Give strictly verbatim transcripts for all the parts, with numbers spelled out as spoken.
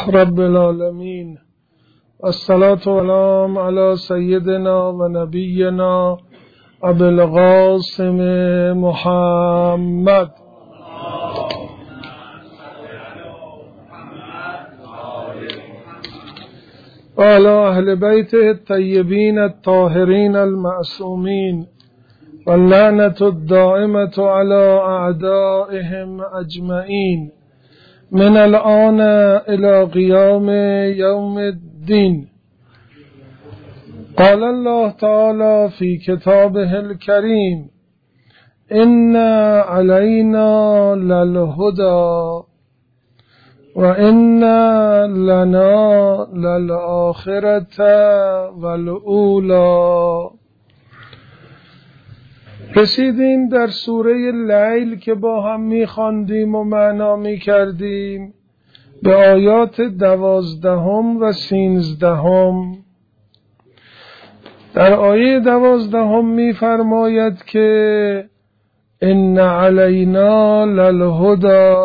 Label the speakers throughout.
Speaker 1: رب العالمین الصلاة والسلام علی سیدنا و نبینا ابی القاسم محمد و علی اهل بیته الطیبین الطاهرین المعصومین واللعنة الدائمة على أعدائهم أجمعين من الآن إلى قيام يوم الدين. قال الله تعالى في كتابه الكريم: إن علينا للهدى وإن لنا للآخرة والأولى. رسیدیم در سوره لیل که با هم می‌خواندیم و معنا می‌کردیم به آیات دوازدهم و سیزدهم. در آیه دوازدهم می‌فرماید که ان علینا للهدی،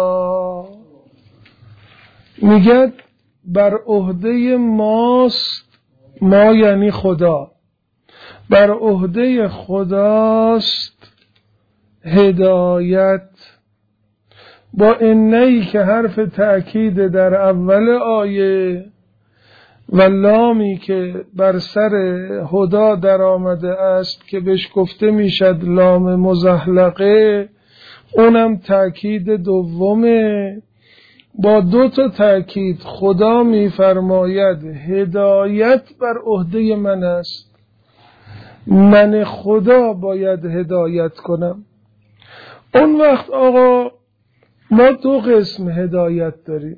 Speaker 1: میگه بر عهده ماست، ما یعنی خدا، بر عهده خداست هدایت. با اینهی که حرف تأکید در اول آیه و لامی که بر سر هدا در آمده است که بهش گفته میشد لام مزحلقه، اونم تأکید دومه. با دو تا تأکید خدا میفرماید هدایت بر عهده من است، من خدا باید هدایت کنم. اون وقت آقا ما دو قسم هدایت داریم،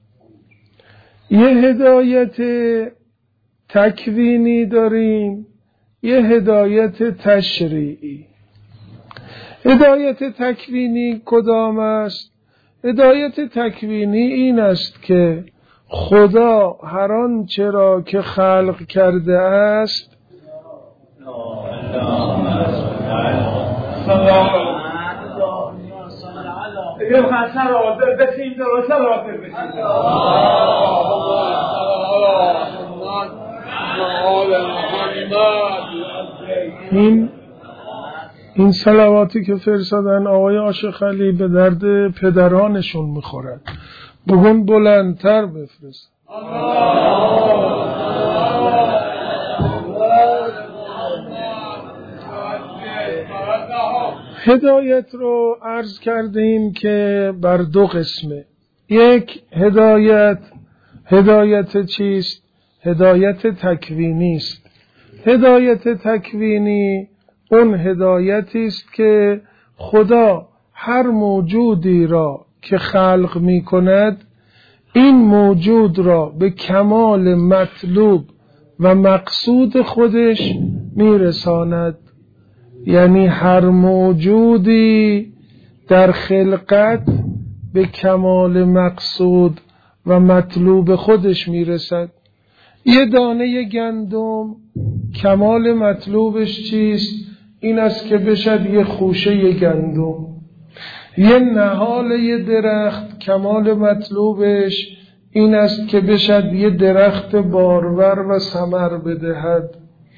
Speaker 1: یه هدایت تکوینی داریم، یه هدایت تشریعی. هدایت تکوینی کدام است؟ هدایت تکوینی این است که خدا هر آنچه را که خلق کرده است این این صلواتی که فرستادن آقای عاشق علی به درد پدرانشون میخورد، بگون بلندتر بفرست. هدایت رو عرض کردیم که بر دو قسمه. یک هدایت، هدایت چیست؟ هدایت تکوینی است. هدایت تکوینی اون هدایتی است که خدا هر موجودی را که خلق می کند این موجود را به کمال مطلوب و مقصود خودش می رساند. یعنی هر موجودی در خلقت به کمال مقصود و مطلوب خودش میرسد. یه دانه گندم کمال مطلوبش چیست؟ این است که بشد یه خوشه گندم. یه نهال یه درخت کمال مطلوبش این است که بشد یه درخت بارور و ثمر بدهد.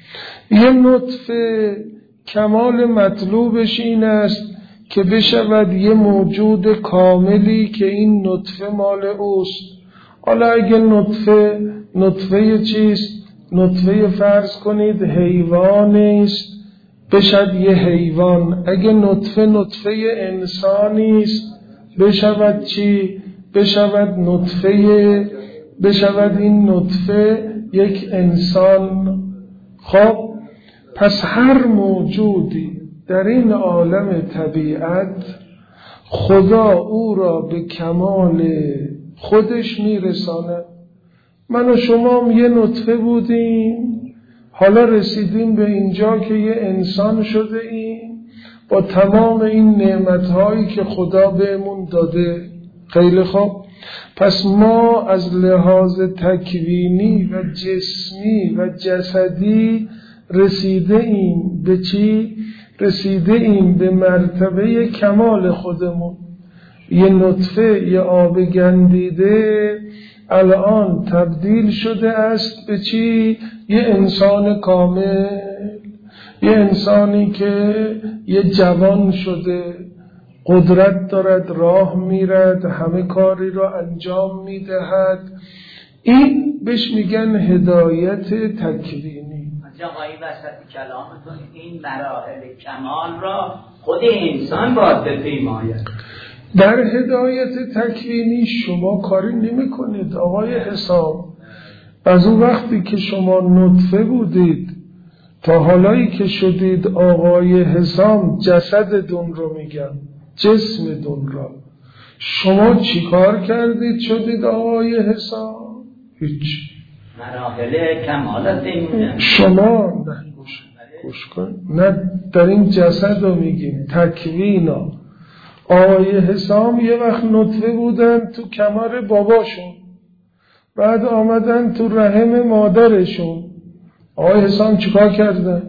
Speaker 1: یه نطفه کمال مطلوبش این است که بشود یه موجود کاملی که این نطفه مال اوست. حالا اگه نطفه نطفه چیست؟ نطفه فرض کنید حیوانی است، بشد یه حیوان. اگه نطفه نطفه انسانی است بشود چی؟ بشود نطفه بشود این نطفه یک انسان. خب پس هر موجودی در این عالم طبیعت خدا او را به کمال خودش میرساند. من و شما هم یه نطفه بودیم، حالا رسیدیم به اینجا که یه انسان شده ایم با تمام این نعمتهایی که خدا بهمون داده. خیلی خوب، پس ما از لحاظ تکوینی و جسمی و جسدی رسیده ایم به چی؟ رسیده ایم به مرتبه کمال خودمون. یه نطفه، یه آب گندیده الان تبدیل شده است به چی؟ یه انسان کامل، یه انسانی که یه جوان شده، قدرت دارد، راه میرد، همه کاری را انجام میدهد. این بهش میگن هدایت تکوینی.
Speaker 2: آقای وسط کلامتون این مراحل کمال را خود انسان باید بپیماید.
Speaker 1: در هدایت تکوینی شما کاری نمی کنید آقای حسام. از اون وقتی که شما نطفه بودید تا حالایی که شدید آقای حسام، جسدتون رو میگم، جسمتون را، شما چی کار کردید شدید آقای حسام؟ هیچ.
Speaker 2: مراحل کمالت این
Speaker 1: شما نه گوش, گوش کن. نه در این جسد رو میگیم تکوینا. آقای حسام یه وقت نطفه بودن تو کمر باباشون، بعد آمدن تو رحم مادرشون. آقای حسام چیکار کردن؟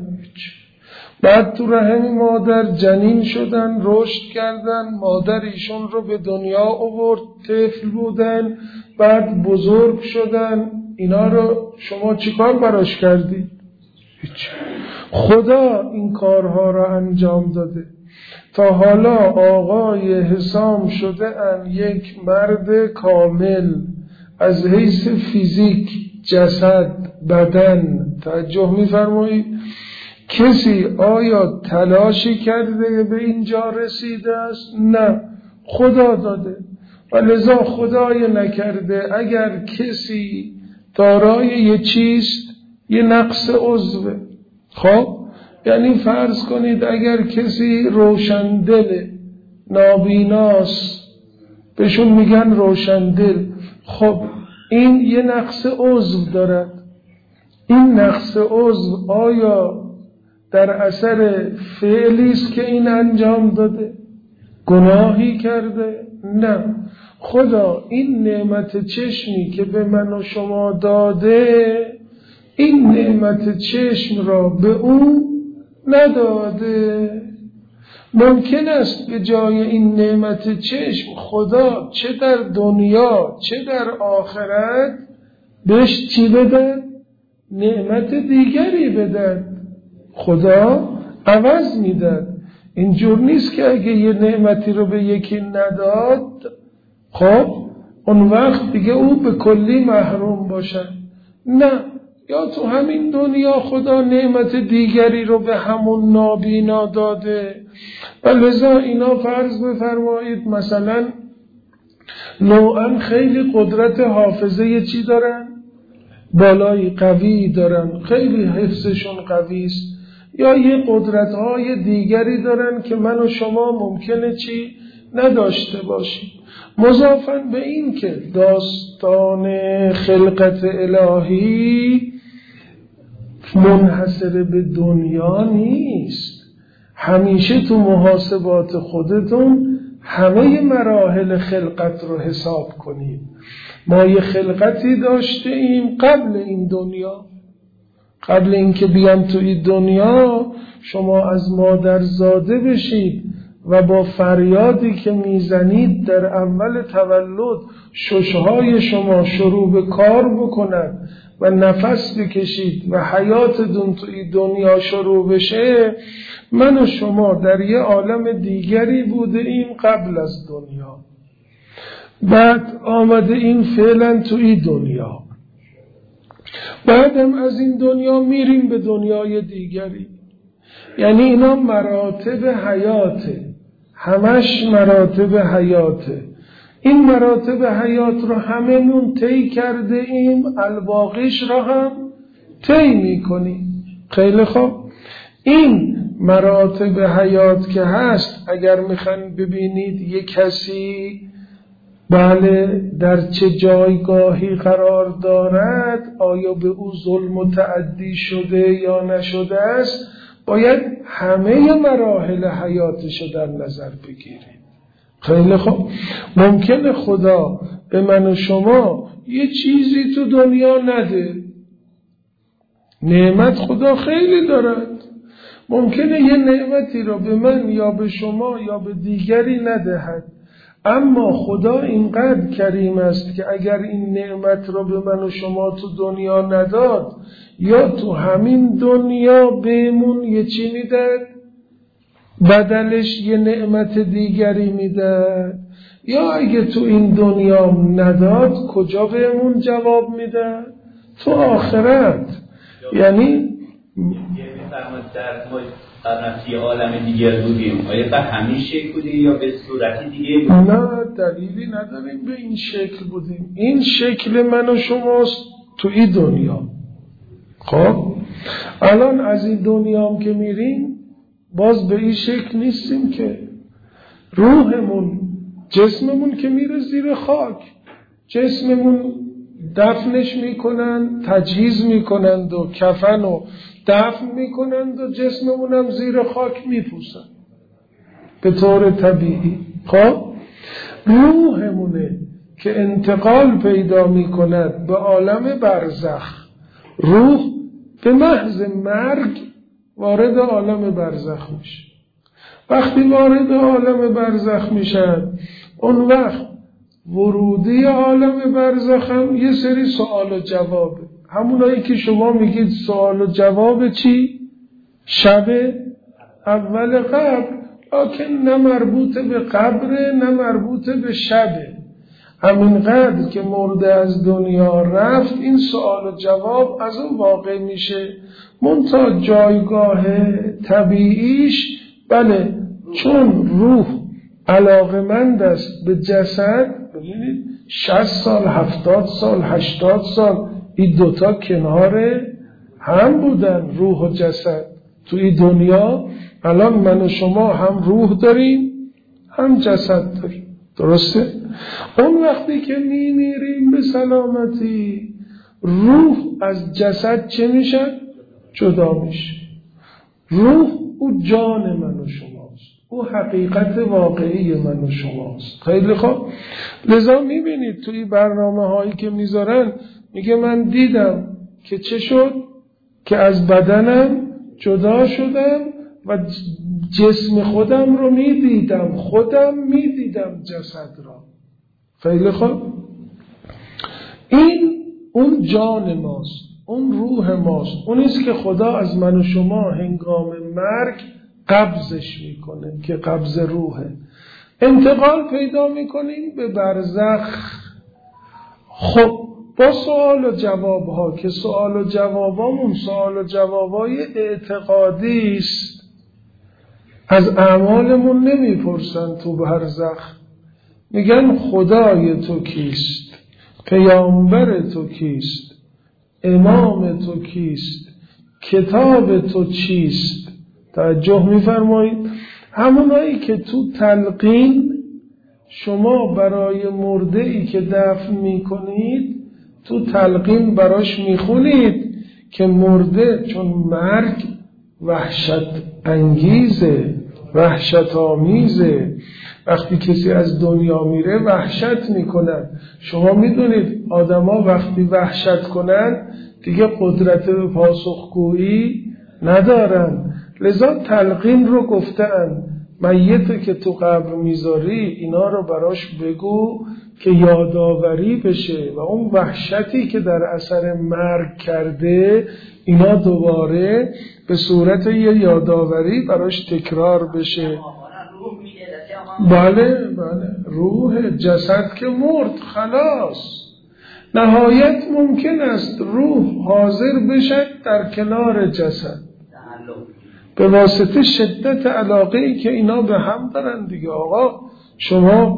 Speaker 1: بعد تو رحم مادر جنین شدن، رشد کردن، مادر ایشون رو به دنیا آورد، طفل بودن، بعد بزرگ شدن. اینا رو شما چیکار براش کردید؟ هیچ. خدا این کارها را انجام داده. تا حالا آقای حسام شده ان یک مرد کامل از حیث فیزیک، جسد، بدن. توجه می‌فرمایید؟ کسی آیا تلاشی کرده به اینجا رسیده است؟ نه، خدا داده. و لذا خدای نکرده اگر کسی دارای یه چیست، یه نقص عضوه. خب یعنی فرض کنید اگر کسی روشندل، نابیناست، بهشون میگن روشندل. خب این یه نقص عضو دارد. این نقص عضو آیا در اثر فعلی است که این انجام داده؟ گناهی کرده؟ نه. خدا این نعمت چشمی که به من و شما داده، این نعمت چشم را به او نداده. ممکن است به جای این نعمت چشم خدا چه در دنیا چه در آخرت بهش چی بدن؟ نعمت دیگری بدن. خدا عوض میدن. اینجور نیست که اگه یه نعمتی رو به یکی نداد، خب اون وقت دیگه او به کلی محروم باشه. نه، یا تو همین دنیا خدا نعمت دیگری رو به همون نابینا داده. و لذا اینا فرض بفرمایید مثلا نوعا خیلی قدرت حافظه چی دارن؟ بالایی قوی دارن، خیلی حفظشون قوی است. یا یه قدرت‌های دیگری دارن که من و شما ممکنه چی نداشته باشیم. مضافاً به این که داستان خلقت الهی منحصر به دنیا نیست. همیشه تو محاسبات خودتون همه مراحل خلقت رو حساب کنید. ما یه خلقتی داشته ایم قبل این دنیا. قبل اینکه بیام تو این دنیا شما از مادر زاده بشید و با فریادی که میزنید در اول تولد ششهای شما شروع به کار بکنند و نفس بکشید و حیاتتون تو این دنیا شروع بشه، من و شما در یه عالم دیگری بوده ایم قبل از دنیا. بعد آمده این فعلا تو این دنیا، بعدم از این دنیا میریم به دنیای دیگری. یعنی اینا مراتب حیاته، همش مراتب حیاته. این مراتب حیات رو هممون طی کرده ایم، الباقیش رو هم طی میکنیم. خیلی خوب. این مراتب حیات که هست، اگر میخواین ببینید یک کسی بله در چه جایگاهی قرار دارد، آیا به او ظلم و تعدی شده یا نشده است، باید همه مراحل حیاتش در نظر بگیرید. خیلی خوب. ممکنه خدا به من و شما یه چیزی تو دنیا نده. نعمت خدا خیلی دارد. ممکنه یه نعمتی رو به من یا به شما یا به دیگری ندهد. اما خدا اینقدر کریم است که اگر این نعمت را به من و شما تو دنیا نداد، یا تو همین دنیا بهمون یه چی میداد، بدلش یه نعمت دیگری میداد، یا اگه تو این دنیا نداد کجا بهمون جواب میداد؟ تو آخرت. یعنی
Speaker 2: در عالم دیگر بودیم، آیا به همین شکل بودیم یا به صورتی دیگه بودیم؟
Speaker 1: نه، دلیلی نداریم به این شکل بودیم. این شکل من و شماست تو این دنیا. خب الان از این دنیا هم که میریم باز به این شکل نیستیم که. روحمون، جسممون که میره زیر خاک، جسممون دفنش میکنن، تجهیز میکنند و کفن و دفن میکنند و جسممون هم زیر خاک میپوسن به طور طبیعی. خب روحمونه که انتقال پیدا میکند به عالم برزخ. روح به محض مرگ وارد عالم برزخ میشه. وقتی وارد عالم برزخ میشن، اون وقت ورودی عالم برزخ هم یه سری سوال و جوابه. همونایی که شما میگید سوال و جواب چی؟ شب اول قبر، لیکن نه مربوط به قبره نه مربوط به شبه. همینقدر که مرده از دنیا رفت، این سوال و جواب از اون واقع میشه. منتها جایگاه طبیعیش، بله، چون روح علاقمند است به جسد. ببینید شصت سال، هفتاد سال، هشتاد سال این دوتا کنار هم بودن، روح و جسد. تو این دنیا الان من و شما هم روح داریم هم جسد داریم، درسته؟ اون وقتی که میمیریم به سلامتی، روح از جسد چه میشه؟ جدا میشه. روح او جان من و شماست، او حقیقت واقعی من و شماست. خیلی خوب. لذا میبینید توی برنامه هایی که میذارن میگه من دیدم که چه شد که از بدنم جدا شدم و جسم خودم رو میدیدم، خودم میدیدم جسد را. خیلی خوب. این اون جان ماست، اون روح ماست، اونیست که خدا از من و شما هنگام مرگ قبضش میکنه که قبض روحه. انتقال پیدا میکنیم به برزخ. خب با سوال و جواب ها که سوال و جوابامون سوال و جوابای اعتقادی است. از اعمالمون نمیپرسن تو برزخ، میگن خدای تو کیست، پیامبر تو کیست، امام تو کیست، کتاب تو چیست. توجه میفرمایید؟ همونایی که تو تلقین شما برای مرده ای که دفن میکنید تو تلقین براش میخونید که مرده چون مرگ وحشت انگیزه، وحشت آمیزه. وقتی کسی از دنیا میره وحشت میکنن. شما میدونید آدما وقتی وحشت کنن دیگه قدرت به پاسخگویی ندارن. لذا تلقین رو گفتن میته که تو قبر میذاری اینا رو براش بگو که یادآوری بشه و اون وحشتی که در اثر مرگ کرده اینا دوباره به صورت یه یادآوری براش تکرار بشه. بله بله، روح. جسد که مرد خلاص. نهایت ممکن است روح حاضر بشد در کنار جسد به واسطه شدت علاقه‌ای که اینا به هم دارن دیگه. آقا شما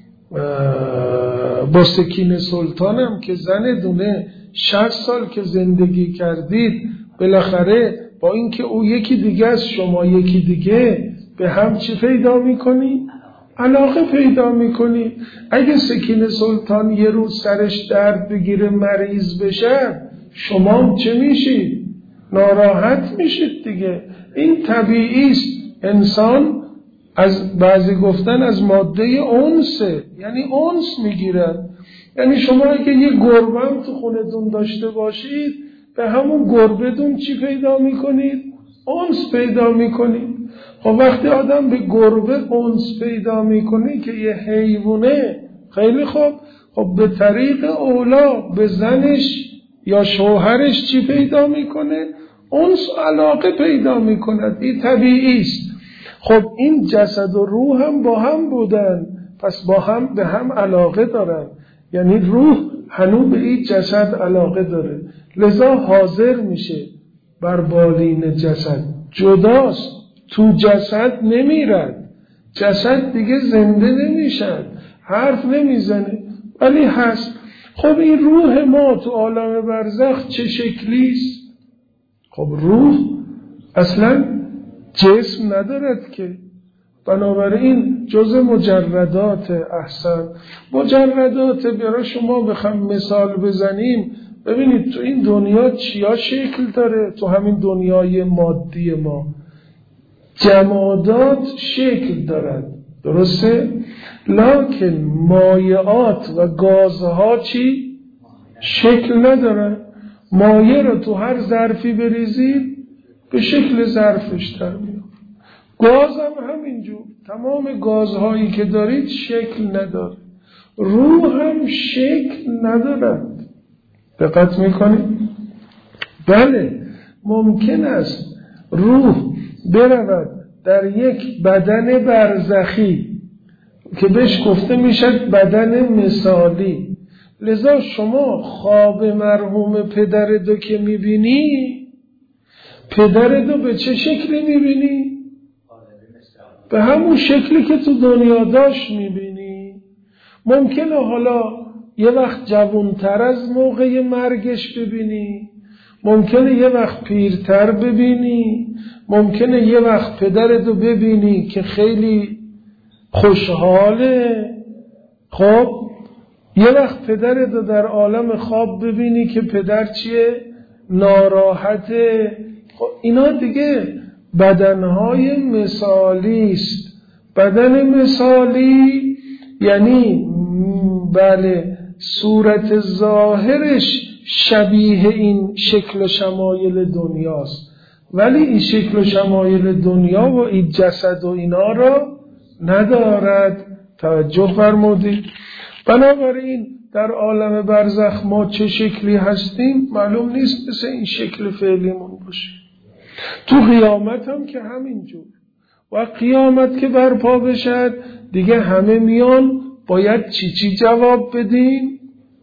Speaker 1: با سکینه سلطانم که زن دونه شصت سال که زندگی کردید، بالاخره با اینکه او یکی دیگه است شما یکی دیگه، به هم چی پیدا میکنی؟ علاقه پیدا میکنی. اگه سکینه سلطان یه روز سرش درد بگیره مریض بشه، شما چه میشید؟ ناراحت میشید دیگه. این طبیعی است. انسان از بعضی گفتن از ماده انسه، یعنی انس میگیرن. یعنی شما اگه یه گربه هم تو خونتون داشته باشید، به همون گربه‌تون چی پیدا میکنید؟ انس پیدا میکنید. و وقتی آدم به گربه انس پیدا میکنه که یه حیوانه، خیلی خوب، خب به طریق اولا به زنش یا شوهرش چی پیدا میکنه؟ انس علاقه پیدا میکند. این طبیعی است. خب این جسد و روح هم با هم بودن، پس با هم به هم علاقه دارن، یعنی روح هنوز به این جسد علاقه داره، لذا حاضر میشه بر بالین جسد. جداست، تو جسد نمیرد، جسد دیگه زنده نمیشد، حرف نمیزنه، ولی هست. خب این روح ما تو عالم برزخ چه شکلیست؟ خب روح اصلا جسم ندارد که، بنابراین جز مجردات. احسن مجردات. برای شما بخوام مثال بزنیم، ببینید تو این دنیا چیا شکل داره؟ تو همین دنیای مادی ما جمادات شکل دارد، درسته؟ لکن مایعات و گازها چی؟ شکل ندارن. مایع رو تو هر ظرفی بریزید به شکل ظرفش در میاد. گاز هم همینجور، تمام گازهایی که دارید شکل نداره. روح هم شکل ندارد. دقت میکنید؟ بله ممکن است روح برود در یک بدن برزخی که بهش گفته میشد بدن مثالی. لذا شما خواب مرحوم پدرتو که میبینی، پدرتو به چه شکلی میبینی؟ به همون شکلی که تو دنیا داشت میبینی. ممکنه حالا یه وقت جوانتر از موقع مرگش ببینی، ممکنه یه وقت پیرتر ببینی، ممکنه یه وقت پدرتو ببینی که خیلی خوشحاله، خب یه وقت پدرتو در عالم خواب ببینی که پدر چیه؟ ناراحته. خب اینا دیگه بدنهای مثالی است. بدن مثالی یعنی بله صورت ظاهرش شبیه این شکل و شمایل دنیاست، ولی این شکل و شمایل دنیا و این جسد و اینا را ندارد. توجه فرمودید؟ بنابراین در عالم برزخ ما چه شکلی هستیم معلوم نیست، مثل این شکل فعلیمون باشه. تو قیامت هم که همینجور. و قیامت که برپا بشد دیگه همه میان باید چی چی جواب بدیم؟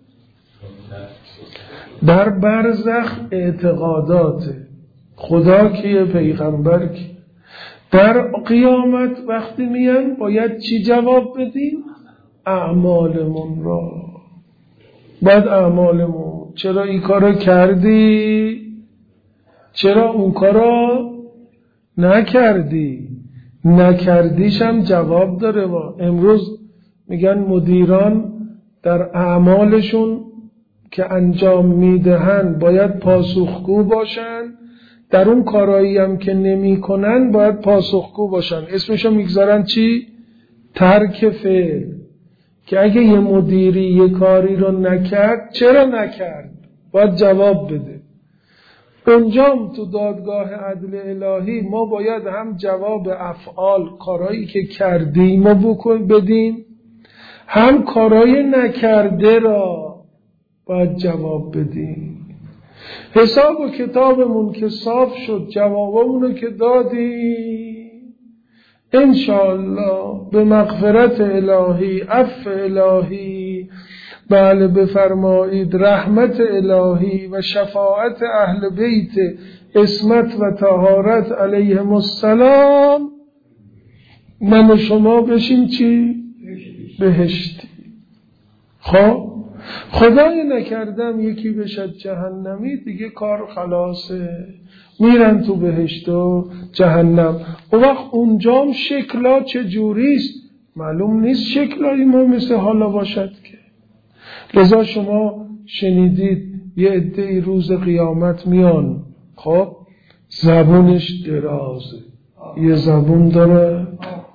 Speaker 1: در برزخ اعتقادات خدا کیه، پیغمبر کی. در قیامت وقتی میان باید چی جواب بدیم؟ اعمالمون را. بعد اعمالمون چرا این کارو کردی؟ چرا اون کارو نکردی؟ نکردیش هم جواب داره. با امروز میگن مدیران در اعمالشون که انجام میدهن باید پاسخگو باشن، در اون کارایی هم که نمی کنن باید پاسخگو باشن. اسمشو میگذارن چی؟ ترک فعل. که اگه یه مدیری یه کاری رو نکرد چرا نکرد؟ باید جواب بده. اونجام تو دادگاه عدل الهی ما باید هم جواب افعال کارهایی که کردیم ما بکن بدیم، هم کارهای نکرده را باید جواب بدیم. حساب و کتابمون که صاف شد، جوابمونو که دادیم، انشاءالله به مغفرت الهی، عفو الهی، بله بفرمایید رحمت الهی و شفاعت اهل بیت عصمت و طهارت علیهم السلام، من و شما بشیم چی؟ بهشتی. خب خدای نکردم یکی بشد جهنمی، دیگه کار خلاصه، میرن تو بهشت و جهنم. و وقت اونجام شکلا چجوریست معلوم نیست، شکلای ما مثل حالا باشد که. لذا شما شنیدید یه عده روز قیامت میان، خب زبونش درازه، یه زبون داره،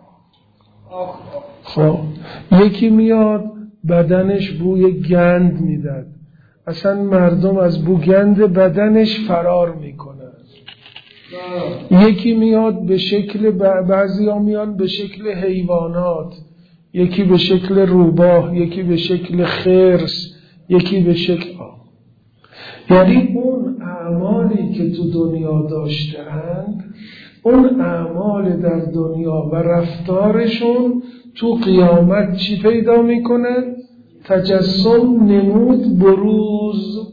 Speaker 1: خب یکی میاد بدنش بوی گند میداد، اصلا مردم از بو گند بدنش فرار میکنن. یکی میاد به شکل، بعضی ها میان به شکل حیوانات، یکی به شکل روباه، یکی به شکل خرس، یکی به شکل آه. یعنی اون اعمالی که تو دنیا داشتند، اون اعمال در دنیا و رفتارشون تو قیامت چی پیدا میکنه؟ تجسم، نمود، بروز.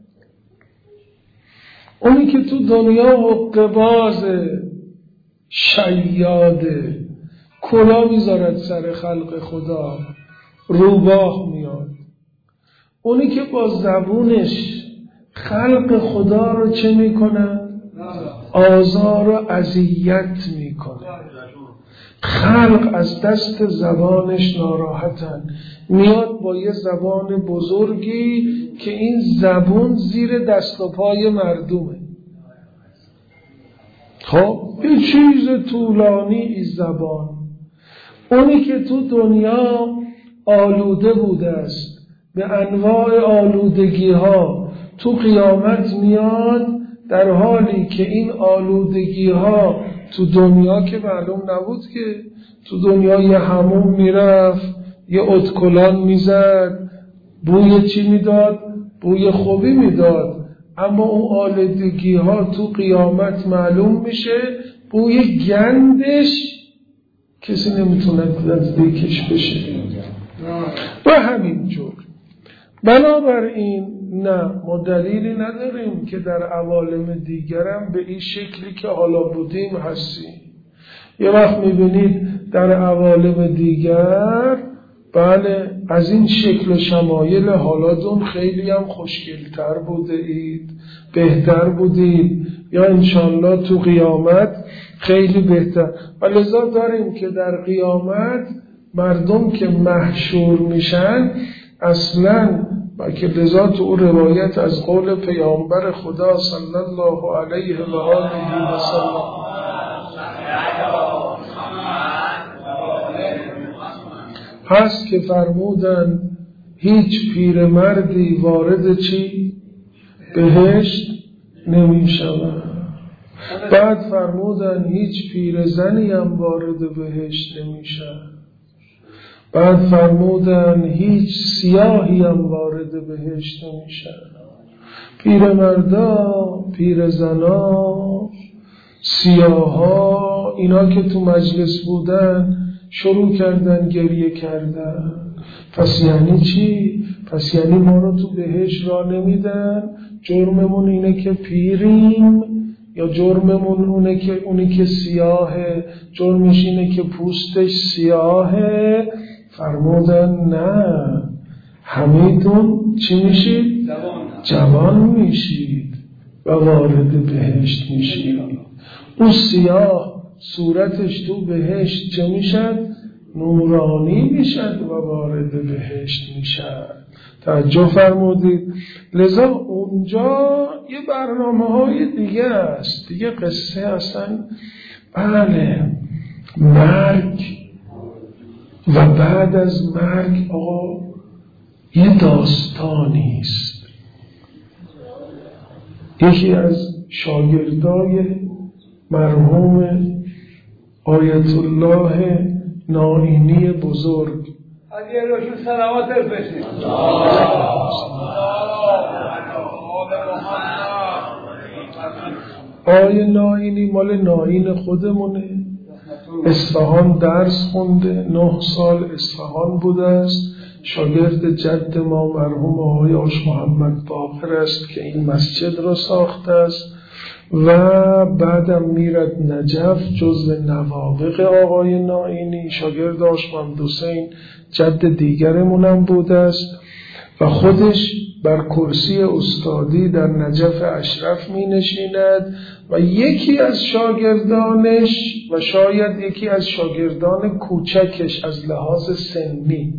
Speaker 1: اونی که تو دنیا حقه‌بازه، شیاده، کلا میذارد سر خلق خدا، روباه میاد. اونی که با زبونش خلق خدا رو چه میکنه؟ آزار و اذیت میکنه. خلق از دست زبانش ناراحتن، میاد با یه زبان بزرگی که این زبون زیر دست و پای مردمه. خب یه چیز طولانی این زبان. اونی که تو دنیا آلوده بوده است به انواع آلودگی ها، تو قیامت میاد در حالی که این آلودگی ها تو دنیا که معلوم نبود که تو دنیا یه حموم میرفت، یه ادکلان میزد، بوی چی میداد؟ بوی خوبی میداد. اما اون آلودگی ها تو قیامت معلوم میشه بوی گندش کسی نمیتونه نزدیکش بشه. و همینجور بنابراین نه، ما دلیلی نداریم که در عوالم دیگرم به این شکلی که حالا بودیم هستیم. یه وقت میبینید در عوالم دیگر بله از این شکل و شمایل حالاتون خیلی هم خوشگلتر بوده اید، بهتر بودید، یا انشالله تو قیامت خیلی بهتر. و لذا داریم که در قیامت مردم که محشور میشن اصلاً و که لذا تو روایت از قول پیامبر خدا صلی الله علیه و آله و سلم هست که فرمودن هیچ پیرمردی وارد چی؟ بهشت نمی شود. بعد فرمودن هیچ پیرزنی هم وارد بهشت نمی شود. بعد فرمودن هیچ سیاهی هم وارد بهشت نمی شود. پیرمردا، پیرزنا، سیاها، اینا که تو مجلس بودن شروع کردن گریه کردن. پس یعنی چی؟ پس یعنی ما رو تو بهشت را نمیدن؟ جرممون اینه که پیریم یا جرممون اونه که اونی که سیاهه جرمش اینه که پوستش سیاهه؟ فرمودن نه، همیتون چی میشید؟ جوان میشید و وارد بهشت میشید. اون سیاه صورتش تو بهشت چه میشد؟ نورانی میشد و وارد بهشت میشد. توجه فرمودید؟ لذا اونجا یه برنامه های دیگه است، دیگه قصه اصلا بله مرگ و بعد از مرگ آقا یه داستانی است. یکی از شاگردای مرحوم آیت الله نائینی بزرگ
Speaker 3: اگه روشون سلامت بشید
Speaker 1: آیه نائینی مال نائین خودمونه، اصفهان درس خونده، نه سال اصفهان بوده است، شاگرد جد ما مرحوم آقای آش محمد باقر است که این مسجد را ساخته است و بعدم میرد نجف جزء نوابغ آقای نائینی، شاگرد آش محمد حسین جد دیگرمونم بوده است و خودش بر کرسی استادی در نجف اشرف می نشیند و یکی از شاگردانش و شاید یکی از شاگردان کوچکش از لحاظ سنی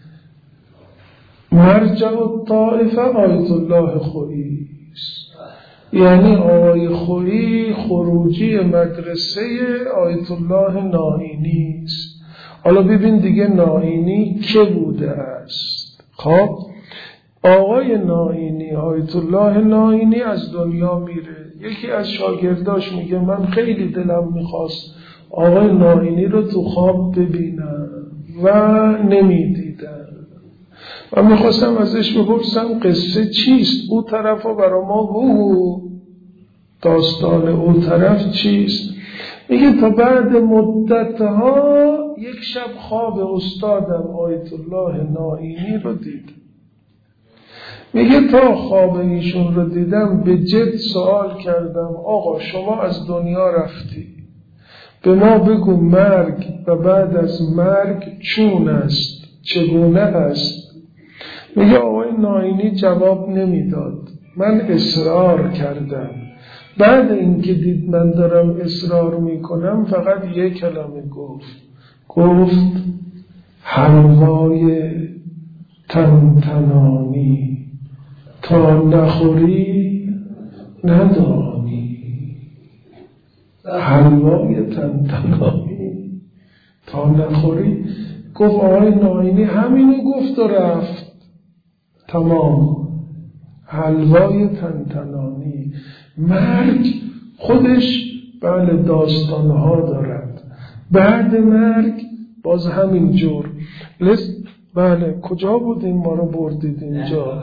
Speaker 1: مرجع الطائفه آیت الله خویی است. یعنی آقای خویی خروجی مدرسه آیت الله نائینی است. حالا ببین دیگه نائینی که بوده است. خب آقای نائینی، آیت الله نائینی از دنیا میره. یکی از شاگرداش میگه من خیلی دلم میخواست آقای نائینی رو تو خواب ببینم و نمیدیدم و میخواستم ازش بپرسم قصه چیست، او طرف رو برا ما بگو، داستان او طرف چیست. میگه تا بعد مدتها یک شب خواب استادم آیت الله نائینی رو دیدم. میگه تا خواب ایشون رو دیدم به جد سوال کردم آقا شما از دنیا رفتی، به ما بگو مرگ و بعد از مرگ چون است، چگونه است؟ میگه آقای نائینی جواب نمیداد. من اصرار کردم. بعد اینکه دید من دارم اصرار میکنم فقط یک کلمه گفت گفت حلوای تنتنانی تا نخوری ندانی. حلوای تنتنانی تا نخوری. گفت آقای نائینی همینو گفت و رفت. تمام. حلوای تنتنانی. مرگ خودش بله داستانها دارد. بعد مرگ باز همین جور. لس بله کجا بودیم ما رو بردید اینجا؟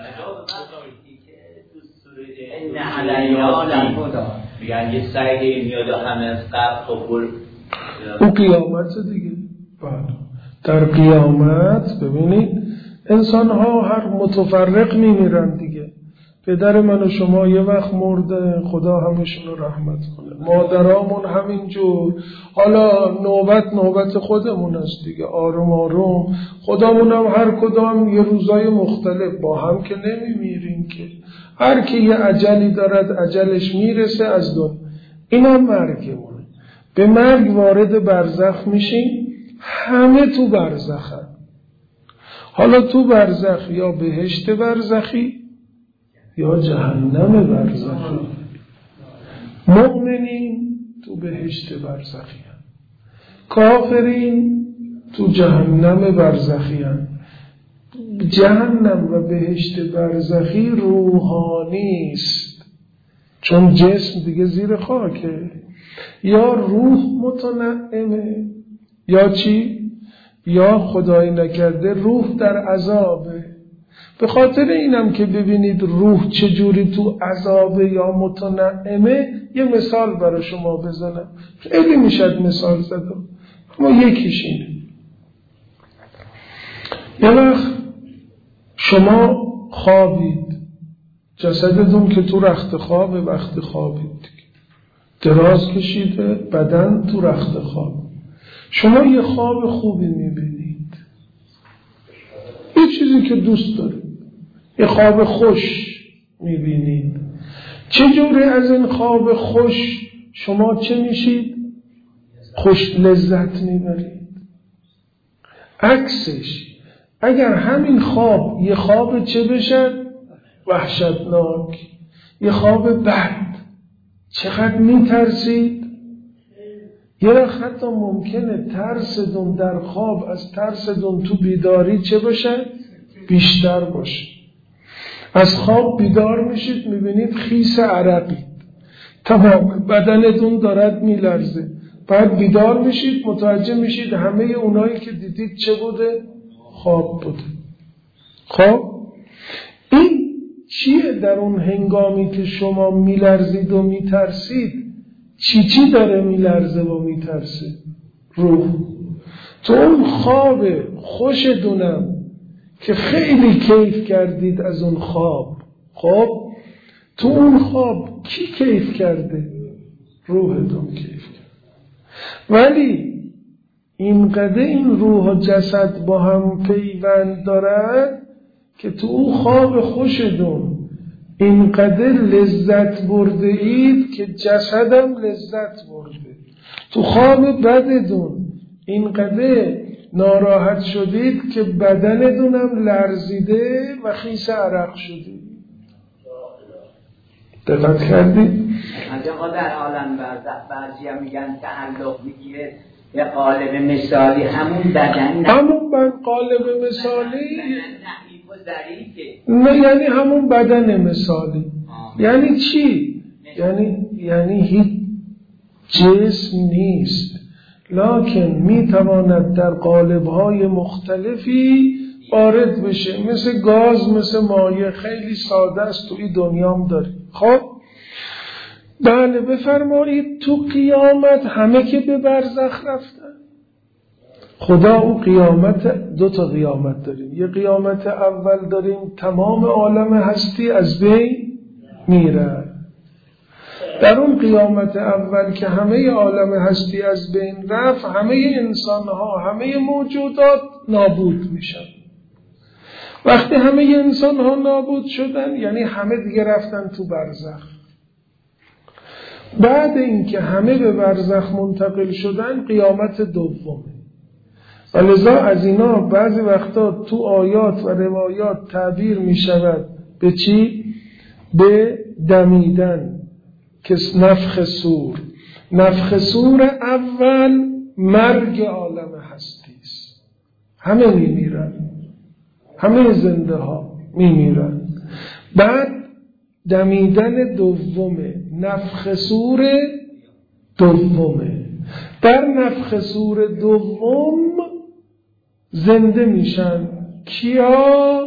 Speaker 2: نه علینا لنفدا میگن یه سعی میاد و همه از قبل خبر
Speaker 1: اون قیامت دیگه. بله در قیامت ببینید انسان ها هر متفرق میمیرن دیگه. پدر من و شما یه وقت مرده، خدا همشون رو رحمت کنه. مادرامون همینجور. حالا نوبت نوبت خودمون است دیگه، آروم آروم. خدامون هم هر کدام یه روزای مختلف، با هم که نمیمیریم که. هر کی یه اجلی دارد اجلش میرسه از دنیا. اینا مرگمونه. به مرگ وارد برزخ میشیم. همه تو برزخن. حالا تو برزخ یا بهشت برزخی یا جهنم برزخی. مؤمنین تو بهشت برزخی هن. کافرین تو جهنم برزخی هن. جهنم و بهشت برزخی روحانی است، چون جسم دیگه زیر خاکه. یا روح متنعمه یا چی؟ یا خدای نکرده روح در عذابه. به خاطر اینم که ببینید روح چجوری تو عذابه یا متنعمه یه مثال برای شما بزنم. خیلی میشد مثال زدم اما یکیش اینه. یه وقت شما خوابید، جسدتون که تو رخت خوابه، وقت خوابید دراز کشیده، بدن تو رخت خواب. شما یه خواب خوبی میبینید، یه چیزی که دوست دارید، یه خواب خوش میبینید. چجوری از این خواب خوش شما چه میشید؟ خوش لذت میبرید. عکسش اگر همین خواب یه خواب چه بشه؟ وحشتناک، یه خواب بد، چقدر میترسید. یه وقت حتی ممکنه ترسدون در خواب از ترسدون تو بیداری چه باشه؟ بیشتر باشه. از خواب بیدار میشید میبینید خیس عرقی، تمام بدنتون دارد میلرزه. بعد بیدار میشید متوجه میشید همه اونایی که دیدید چه بوده؟ خواب بوده. خب این چیه در اون هنگامی که شما میلرزید و میترسید؟ چی چی داره میلرزه و میترسه؟ روح. تو اون خواب خوشتونم که خیلی کیف کردید از اون خواب، خب تو اون خواب کی کیف کرده؟ روحتون کیف کرده. ولی اینقدر این روح و جسد با هم پیوند دارد که تو اون خواب خوشتون اینقدر لذت برده اید که جسدم لذت برده. تو خواب بدتون اینقدر ناراحت شدید که بدنتونم لرزیده و خیس عرق شدید. دقت کردید؟
Speaker 2: آقا در عالم برزخ بعضی هم میگن تعلق میگیره به قالب مثالی همون بدن،
Speaker 1: همون قالب مثالی نه یعنی همون بدن مثالی. یعنی چی؟ یعنی یعنی هیچ جسم نیست، لکن میتواند در قالب‌های مختلفی وارد بشه، مثل گاز، مثل مایع. خیلی ساده است، توی دنیام داریم. خب بله بفرمایید. تو قیامت همه که به برزخ رفتن، خدا اون قیامت، دو تا قیامت داریم. یه قیامت اول داریم تمام عالم هستی از بین میره. در اون قیامت اول که همه عالم هستی از بین رفت، همه انسانها، همه موجودات نابود میشن. وقتی همه انسانها نابود شدن یعنی همه دیگه رفتن تو برزخ. بعد اینکه همه به برزخ منتقل شدن قیامت دومه. و لذا از اینا بعضی وقتا تو آیات و روایات تعبیر می شود به چی؟ به دمیدن، که نفخ صور. نفخ صور اول مرگ عالم هستی است، همه می میرن، همه زنده ها می میرن. بعد دمیدن دومه، نفخ صور دومه. در نفخ صور دوم زنده میشن کیا؟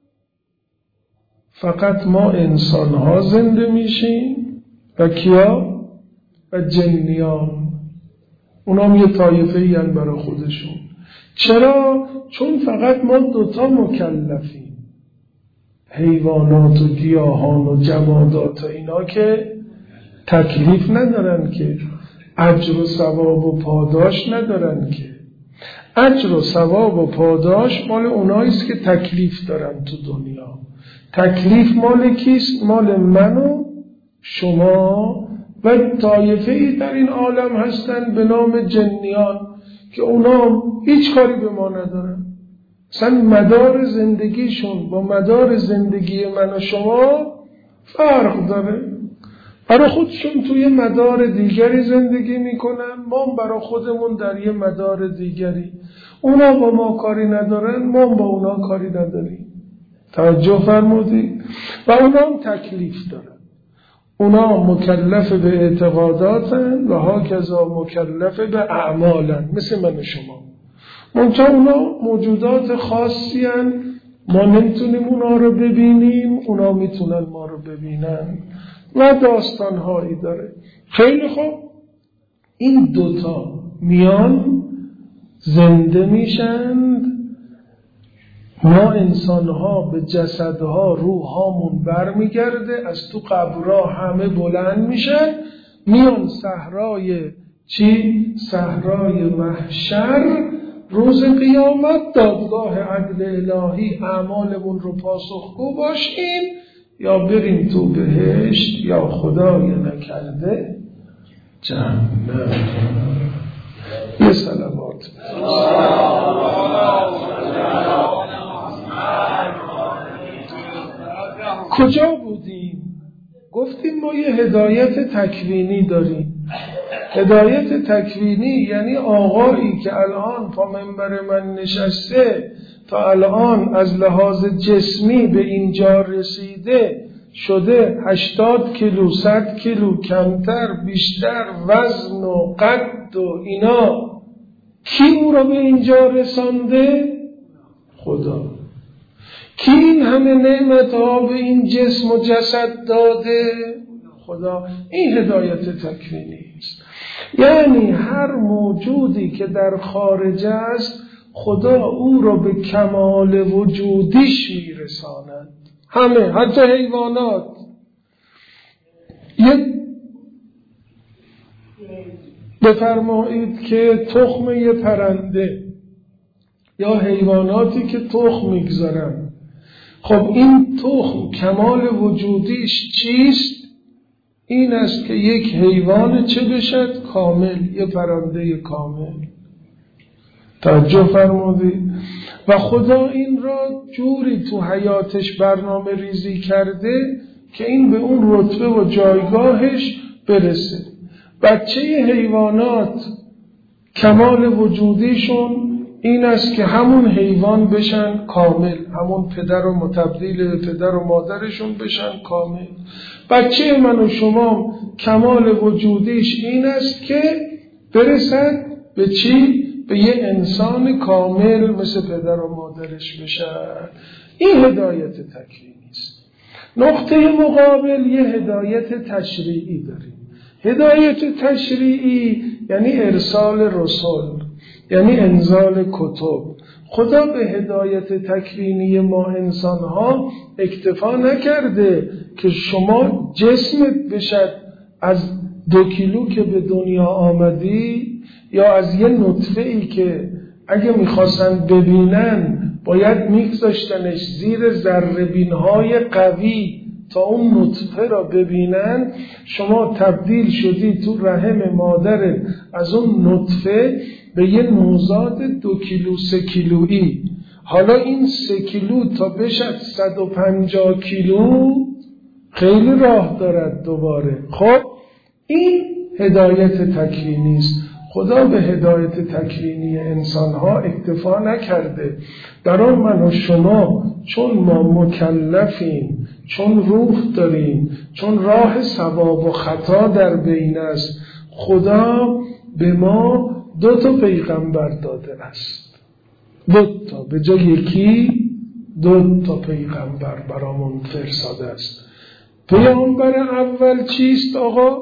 Speaker 1: فقط ما انسان ها زنده میشیم و کیا؟ و جنیان. اونا هم یه طایفه ای هن برای خودشون. چرا؟ چون فقط ما دوتا مکلفیم، حیوانات و گیاهان و جمادات و اینا که تکلیف ندارن، که اجر و ثواب و پاداش ندارن. که اجر و ثواب و پاداش مال اوناییست که تکلیف دارن تو دنیا. تکلیف مال کیست؟ مال من و شما و طایفه‌ای در این عالم هستن به نام جنیان، که اونا هیچ کاری به ما ندارن. اصلا مدار زندگیشون با مدار زندگی من و شما فرق داره. برای خودشون توی مدار دیگری زندگی میکنن، ما برای خودمون در یه مدار دیگری. اونا با ما کاری ندارن، ما با اونا کاری نداریم. توجه فرمودید؟ و اونا هم تکلیف دارن. اونا مکلف به اعتقاداتن و هاکذا مکلف به اعمالن، مثل من و شما. منتها اونا موجودات خاصی هن، ما نمیتونیم اونا رو ببینیم، اونا میتونن ما رو ببینن و داستانهایی داره. خیلی خوب، این دوتا میان زنده میشند. ما انسانها به جسدها روحامون برمیگرده، از تو قبرها همه بلند میشن، میان صحرای چی؟ صحرای محشر. روز قیامت دادگاه عدل الهی، اعمالمون رو پاسخگو باشیم، یا بریم تو بهشت یا خدای نکرده جهنم. یه صلوات. کجا بودیم؟ گفتیم ما یه هدایت تکوینی داریم. هدایت تکوینی یعنی آقایی که الان پا منبر من نشسته، تا الان از لحاظ جسمی به اینجا رسیده، شده هشتاد کیلو، صد کیلو، کمتر، بیشتر، وزن و قد و اینا. کی او را به اینجا رسانده؟ خدا. کی این همه نعمت ها به این جسم و جسد داده؟ خدا. این هدایت تکوینی است. یعنی هر موجودی که در خارج است، خدا او را به کمال وجودیش میرساند. همه، حتی حیوانات. یک بفرمایید که تخم یه پرنده یا حیواناتی که تخم میگذارن، خب این تخم کمال وجودیش چیست؟ این است که یک حیوان چه بشد؟ کامل، یه پرنده کامل. توجه فرمودید؟ و خدا این را جوری تو حیاتش برنامه ریزی کرده که این به اون رتبه و جایگاهش برسه. بچه حیوانات کمال وجودیشون این است که همون حیوان بشن کامل، همون پدر و متبدیل به پدر و مادرشون بشن کامل. بچه من و شما کمال وجودیش این است که برسد به چی؟ به یه انسان کامل مثل پدر و مادرش بشن. این هدایت تکوینی است. نقطه مقابل یه هدایت تشریعی داریم. هدایت تشریعی یعنی ارسال رسول، یعنی انزال کتب. خدا به هدایت تکوینی ما انسان‌ها اکتفا نکرده که شما جسمت بشد از دو کیلو که به دنیا آمدی، یا از یه نطفه‌ای که اگه میخواستن ببینن باید میگذاشتنش زیر ذره‌بین‌های قوی تا اون نطفه را ببینن. شما تبدیل شدی تو رحم مادرت از اون نطفه به یه نوزاد دو کیلو سه کیلویی. حالا این سه کیلو تا بشد صد و پنجاه کیلو خیلی راه دارد دوباره. خب این هدایت تکوینی است. خدا به هدایت تکوینی انسانها اکتفا نکرده. برای من و شما چون ما مکلفیم، چون روح داریم، چون راه صواب و خطا در بین است، خدا به ما دو تا پیغمبر داده است. دو تا، به جای یکی دو تا پیغمبر برامون فرستاده است. پیامبر اول چیست آقا؟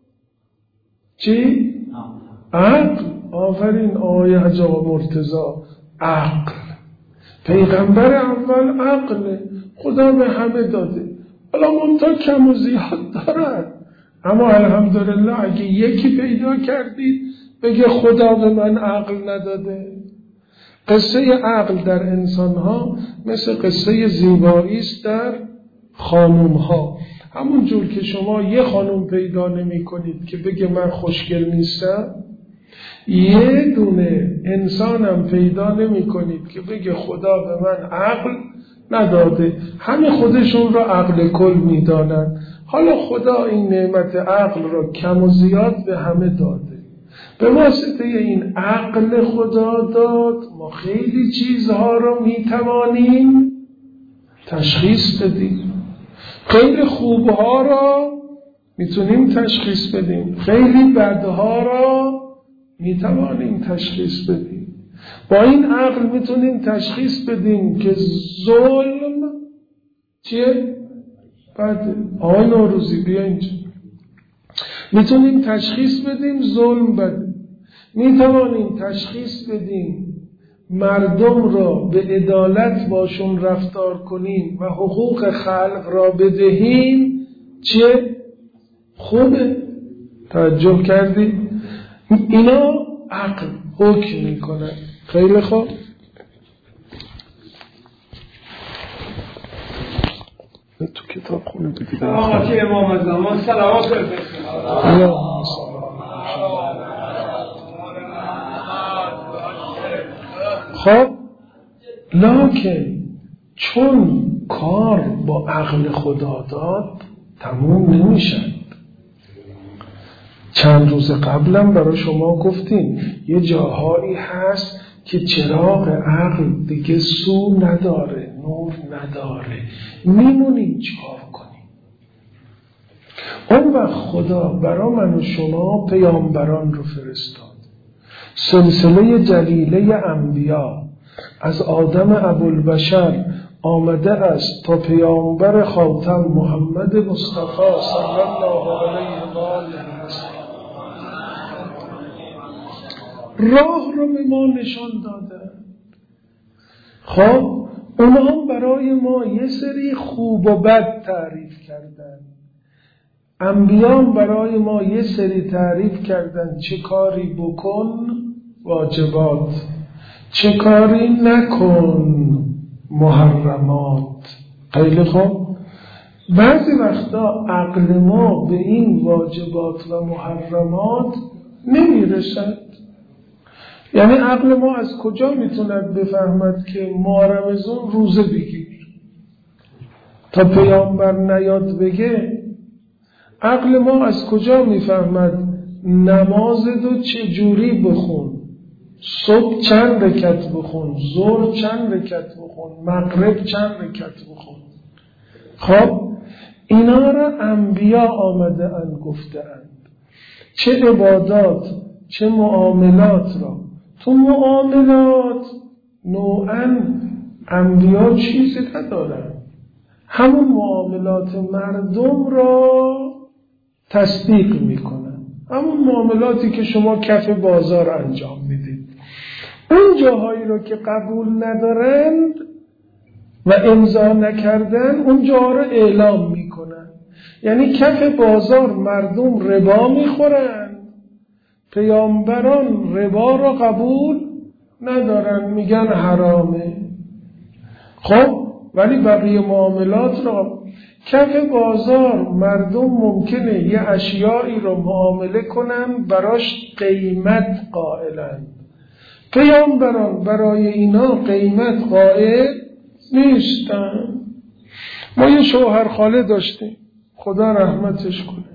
Speaker 1: چی؟ عقل. آفرین آقای حاج آقا مرتضی. عقل. پیغمبر اول عقل خدا به همه داده. حالا منتها کم و زیاد دارد، اما الحمدلله اگه یکی پیدا کردید بگه خدا به من عقل نداده. قصه عقل در انسانها مثل قصه زیبایی است در خانومها. همون جور که شما یه خانوم پیدا نمی کنید که بگه من خوشگل نیستم، یه دونه انسانم پیدا نمی کنید که بگه خدا به من عقل نداده. همه خودشون را عقل کل می دانند. حالا خدا این نعمت عقل را کم و زیاد به همه داده. به واسطه این عقل خدا داد ما خیلی چیزها را می توانیم تشخیص بدیم. خیلی خوبها را میتونیم تشخیص بدیم، خیلی بدها را میتوانیم تشخیص بدیم. با این عقل میتونیم تشخیص بدیم که ظلم چیه؟ بده. آقای نوروزی بیا اینجا. میتونیم تشخیص بدیم ظلم بده. میتوانیم تشخیص بدیم مردم را به عدالت باشون رفتار کنیم و حقوق خلق را بدهیم چیه؟ خوبه. توجه کردید؟ اینا عقل حکم میکنه. خیلی خوب. تو کتاب خونه بگید
Speaker 3: آقا چه امام زمان صلوات بفرستید.
Speaker 1: خب لکن چون کار با عقل خدا داد تموم نمیشد. چند روز قبلم برای شما گفتیم یه جاهایی هست که چراغ عقل دیگه سو نداره، نور نداره، میمونیم چیکار کنیم؟ اون وقت خدا برای من و شما پیامبران رو فرستاد. سلسله جلیله انبیا از آدم ابوالبشر آمده است تا پیامبر خاتم محمد مصطفی صلی الله علیه و آله وسلم راه رو به ما نشان دادن. خب اونا برای ما یه سری خوب و بد تعریف کردن. انبیان برای ما یه سری تعریف کردن چه کاری بکن واجبات، چه کاری نکن محرمات. خیلی خوب. بعضی وقتا عقل ما به این واجبات و محرمات نمیرسد. یعنی عقل ما از کجا میتوند بفهمد که ماه رمضان روزه بگیر تا پیامبر نیاد بگه؟ عقل ما از کجا میفهمد نماز دو چه جوری بخون صبح چند رکعت بخون، ظهر چند رکعت بخون، مغرب چند رکعت بخون. خب اینا را انبیا آمده اند گفته اند. چه عبادات چه معاملات را. تو معاملات نوعاً انبیا چیزی ندارن، همون معاملات مردم را تصدیق میکنن، همون معاملاتی که شما کف بازار انجام میدید. اون جاهایی رو که قبول ندارند و امضا نکردن اون جاها رو اعلام میکنن. یعنی کف بازار مردم ربا میخورن، پیامبران ربا رو قبول ندارن، میگن حرامه. خب ولی بقیه معاملات را کف بازار مردم ممکنه یه اشیایی رو معامله کنن براش قیمت قائلن، پیامبران برای اینا قیمت قائل نیستن. ما یه شوهر خاله داشتیم، خدا رحمتش کنه،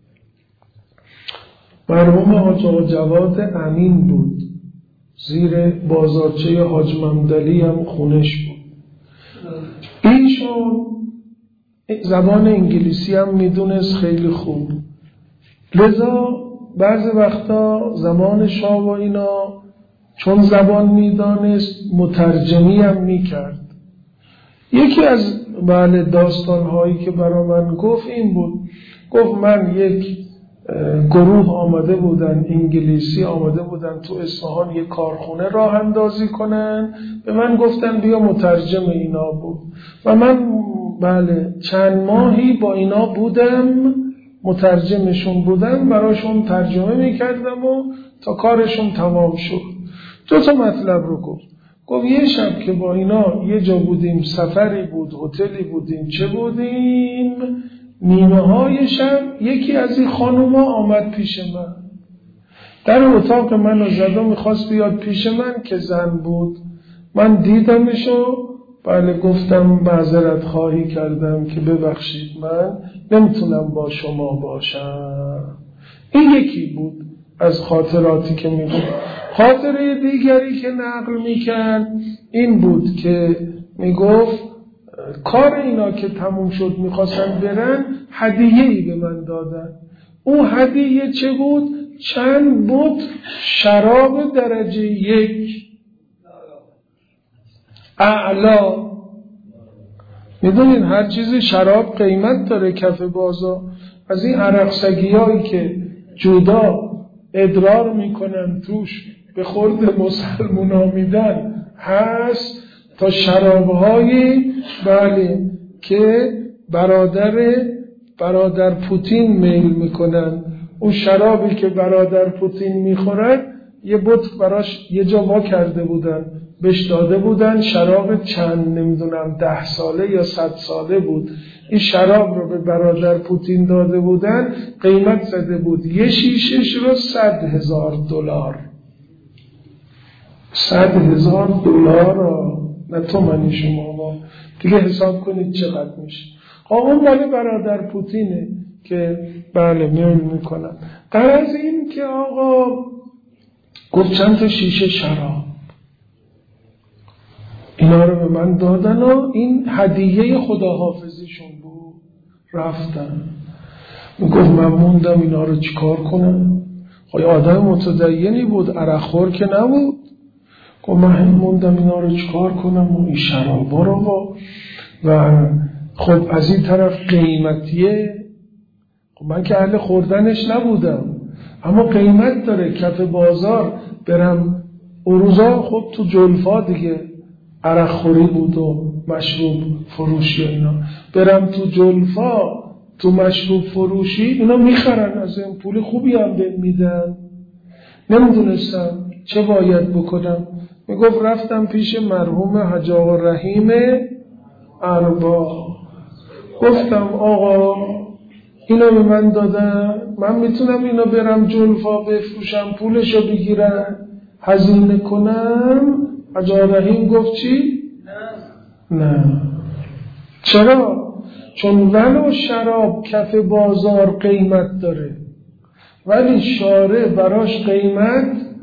Speaker 1: مرحوم حاج آقا جواد امین بود، زیر بازارچه حاج ممدلی هم خونش بود. ایشون زبان انگلیسی هم میدونست خیلی خوب، لذا بعضی وقتا زمان شاه و اینا چون زبان میدانست مترجمی هم میکرد. یکی از بله داستانهایی که برا من گفت این بود، گفت من یک گروه آمده بودن انگلیسی آمده بودن تو اصفهان یک کارخونه راه اندازی کنن، به من گفتن بیا مترجم اینا بود و من بله چند ماهی با اینا بودم، مترجمشون بودم، براشون ترجمه میکردم و تا کارشون تمام شد. دو تا مطلب رو گفت. گفت یه شب که با اینا یه جا بودیم، سفری بود، هتلی بودیم، چه بودیم، نیمه های شب یکی از این خانوما آمد پیش من، در اتاق منو زد و میخواست بیاد پیش من که زن بود. من دیدمشو، بله گفتم معذرت خواهی کردم که ببخشید من نمیتونم با شما باشم. این یکی بود از خاطراتی که میگم. خاطره دیگری که نقل میکرد این بود که میگفت کار اینا که تموم شد میخواستن برن، هدیه‌ای به من دادن. اون هدیه چه بود؟ چند بود شراب درجه یک اعلا. میدونین هر چیزی شراب قیمت داره کف بازار. از این عرقسگی هایی که جدا ادرار میکنن توش به خورد مسلمون ها میدن هست، تا شرابهایی بله که برادر برادر پوتین میل میکنن. اون شرابی که برادر پوتین میخورن یه بطق براش یه جا وا کرده بودن، بهش داده بودن شراب چند نمیدونم ده ساله یا صد ساله بود. این شراب رو به برادر پوتین داده بودن، قیمت زده بود یه شیشش رو صد هزار دلار. صد هزار دلار نه تومنی شما ما دیگه حساب کنید چقدر میشه. اون مال برادر پوتینه که بله میل میکنن. غرض این که آقا گفت چند تا شیشه شراب اینا رو به من دادن و این هدیه خداحافظیشون بود. رفتن گفت من موندم اینا رو چیکار کنم. خب آدم متدینی بود، عرقخور که نبود. گفت من موندم اینا رو چیکار کنم و این شرابا رو و خب از این طرف قیمتیه. خب من که اهل خوردنش نبودم اما قیمت داره کف بازار برم. اون روزا خب تو جلفا دیگه عرق خوری بود و مشروب فروشی اینا، برم تو جلفا تو مشروب فروشی اینا میخرن، از این پول خوبی هم به میدن. نمیدونستم چه باید بکنم. میگفت رفتم پیش مرحوم حاج آقا رحیم اربا، گفتم آقا اینا به من دادن، من میتونم اینا برم جلفا بفروشم پولشو بگیرم هزینه کنم؟ حاج آقا رحیم گفت چی؟ نه نه. چرا؟ چون ولو شراب کف بازار قیمت داره ولی شارع براش قیمت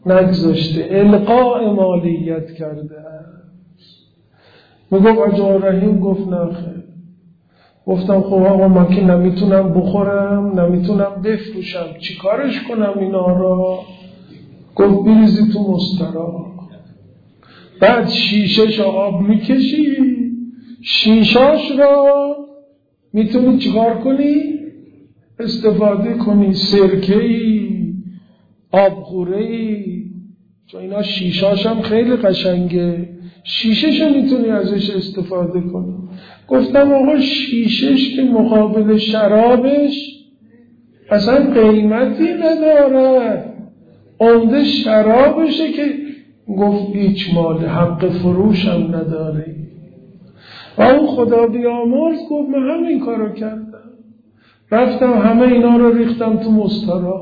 Speaker 1: نگذاشته، القاء مالیت کرده است. میگم آقا رحیم گفت نخیر. گفتم خب آقا من که نمیتونم بخورم، نمیتونم بفروشم، چی کارش کنم اینا را؟ گفت بریزی تو مستراح. بعد شیشهش آب میکشی، شیشاش را میتونی چیکار کنی؟ استفاده کنی، سرکه‌ای، آبخوره‌ای، چون اینا شیشاش هم خیلی قشنگه، شیشه‌شو میتونی ازش استفاده کنی. گفتم آقا شیشهش که مقابل شرابش اصلا قیمتی نداره، عمده شرابشه که. گفت هیچ مال حق فروشم نداره. و اون خدا بیامرز گفت من همین کارو کردم، رفتم همه اینا رو ریختم تو مستراح.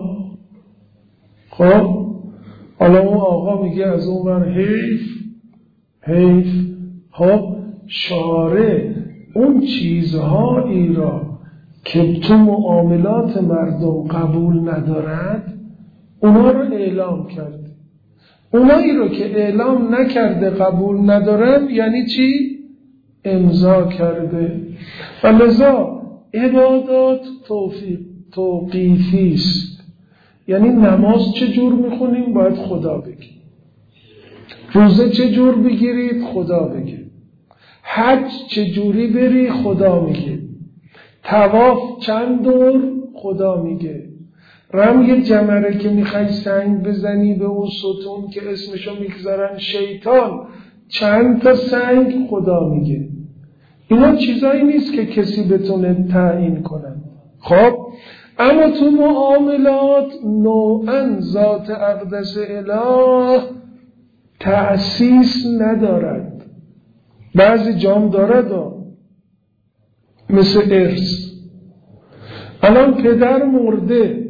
Speaker 1: خب حالا اون آقا میگه از اون ور حیف حیف. خب شارع اون چیزهایی را که تو معاملات مردم قبول ندارد اونا رو اعلام کرده. اونایی رو که اعلام نکرده قبول ندارن یعنی چی؟ امضا کرده. و لذا عبادات توفیق توقیفی است. یعنی نماز چه جور میخونیم باید خدا بگی، روزه چه جور بگیرید خدا بگه، حج چه جوری بری خدا میگه، طواف چند دور خدا میگه، رمی جمره که میخوای سنگ بزنی به اون ستون که اسمشو میگذارن شیطان چند تا سنگ خدا میگه. اینا چیزایی نیست که کسی بتونه تعیین کنن. خب اما تو معاملات نوعاً ذات اقدس اله تأسیس ندارد، بعضی جام دارد ها. مثل ارث. الان پدر مرده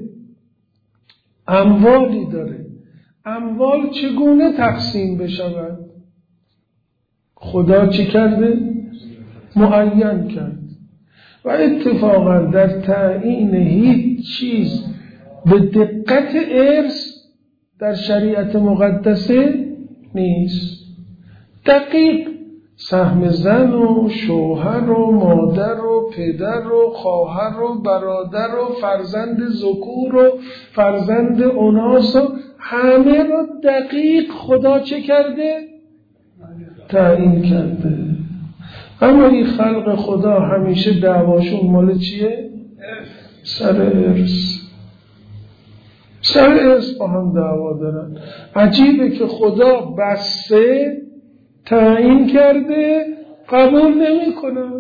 Speaker 1: اموالی داره، اموال چگونه تقسیم بشود؟ خدا چی کرده؟ معین کرد. و اتفاقا در تعیین هیچ چیز به دقت ارث در شریعت مقدسه نیست. دقیق سهم زن و شوهر و مادر و پدر و خواهر و برادر و فرزند ذکور و فرزند اناث و همه رو دقیق خدا چه کرده؟ تعیین کرده. اما این خلق خدا همیشه دعواشون مال چیه؟ سر ارث. سر ارث با هم دعوا دارن. عجیبه که خدا بسته تعیین کرده قبول نمی کنن.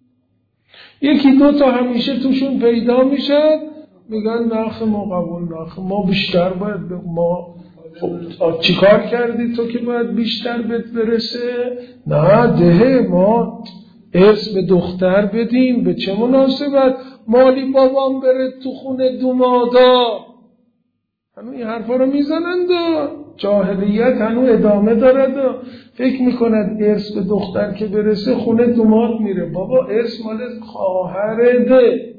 Speaker 1: یکی دو تا همیشه توشون پیدا میشد میگن ناخ ما قبول ناخ ما بیشتر باید ما. خب چی کار کردی تو که باید بیشتر بهت برسه؟ نه ده ما ارث به دختر بدیم، به چه مناسبت مالی بابام بره تو خونه دومادا. هنو این حرفا رو میزنند و جاهلیت هنو ادامه دارد و فکر میکند ارث به دختر که برسه خونه دوماد میره. بابا ارث مال خواهرده،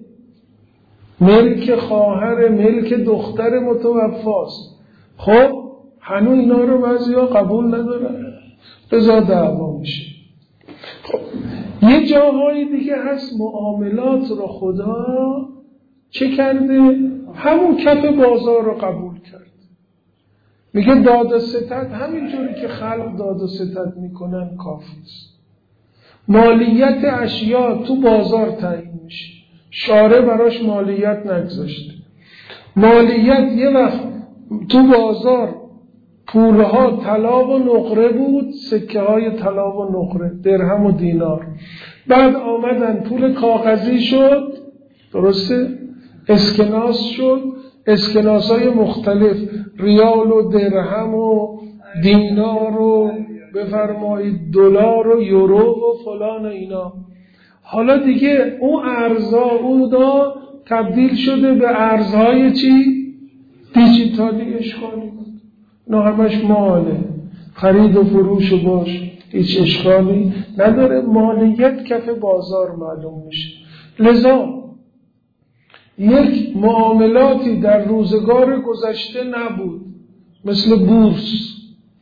Speaker 1: ملک خواهر، ملک دختر متوفاست. خب هنو اینا رو بعضیا قبول ندارن، بذار دعوا میشه. خب یه جاهای دیگه هست معاملات رو خدا چه کرده؟ همون کف بازار رو قبول کرد. میگه داد و ستد همینجوری که خلق داد و ستد میکنن کافیست. مالیت اشیا تو بازار تعیین میشه، شارع براش مالیت نگذاشته. مالیت یه وقت تو بازار پولها طلا و نقره بود، سکه های طلا و نقره، درهم و دینار. بعد آمدن پول کاغذی شد، درسته؟ اسکناس شد، اسکناس های مختلف، ریال و درهم و دینار و بفرمایید دلار و یورو و فلان و اینا. حالا دیگه اون ارزها اون دا تبدیل شده به ارزهای چی؟ دیجیتالی اشغالی. نه همش ماله، خرید و فروش باش، هیچ اشغالی نداره. مالیت کف بازار معلوم میشه. لذا یک معاملاتی در روزگار گذشته نبود مثل بورس.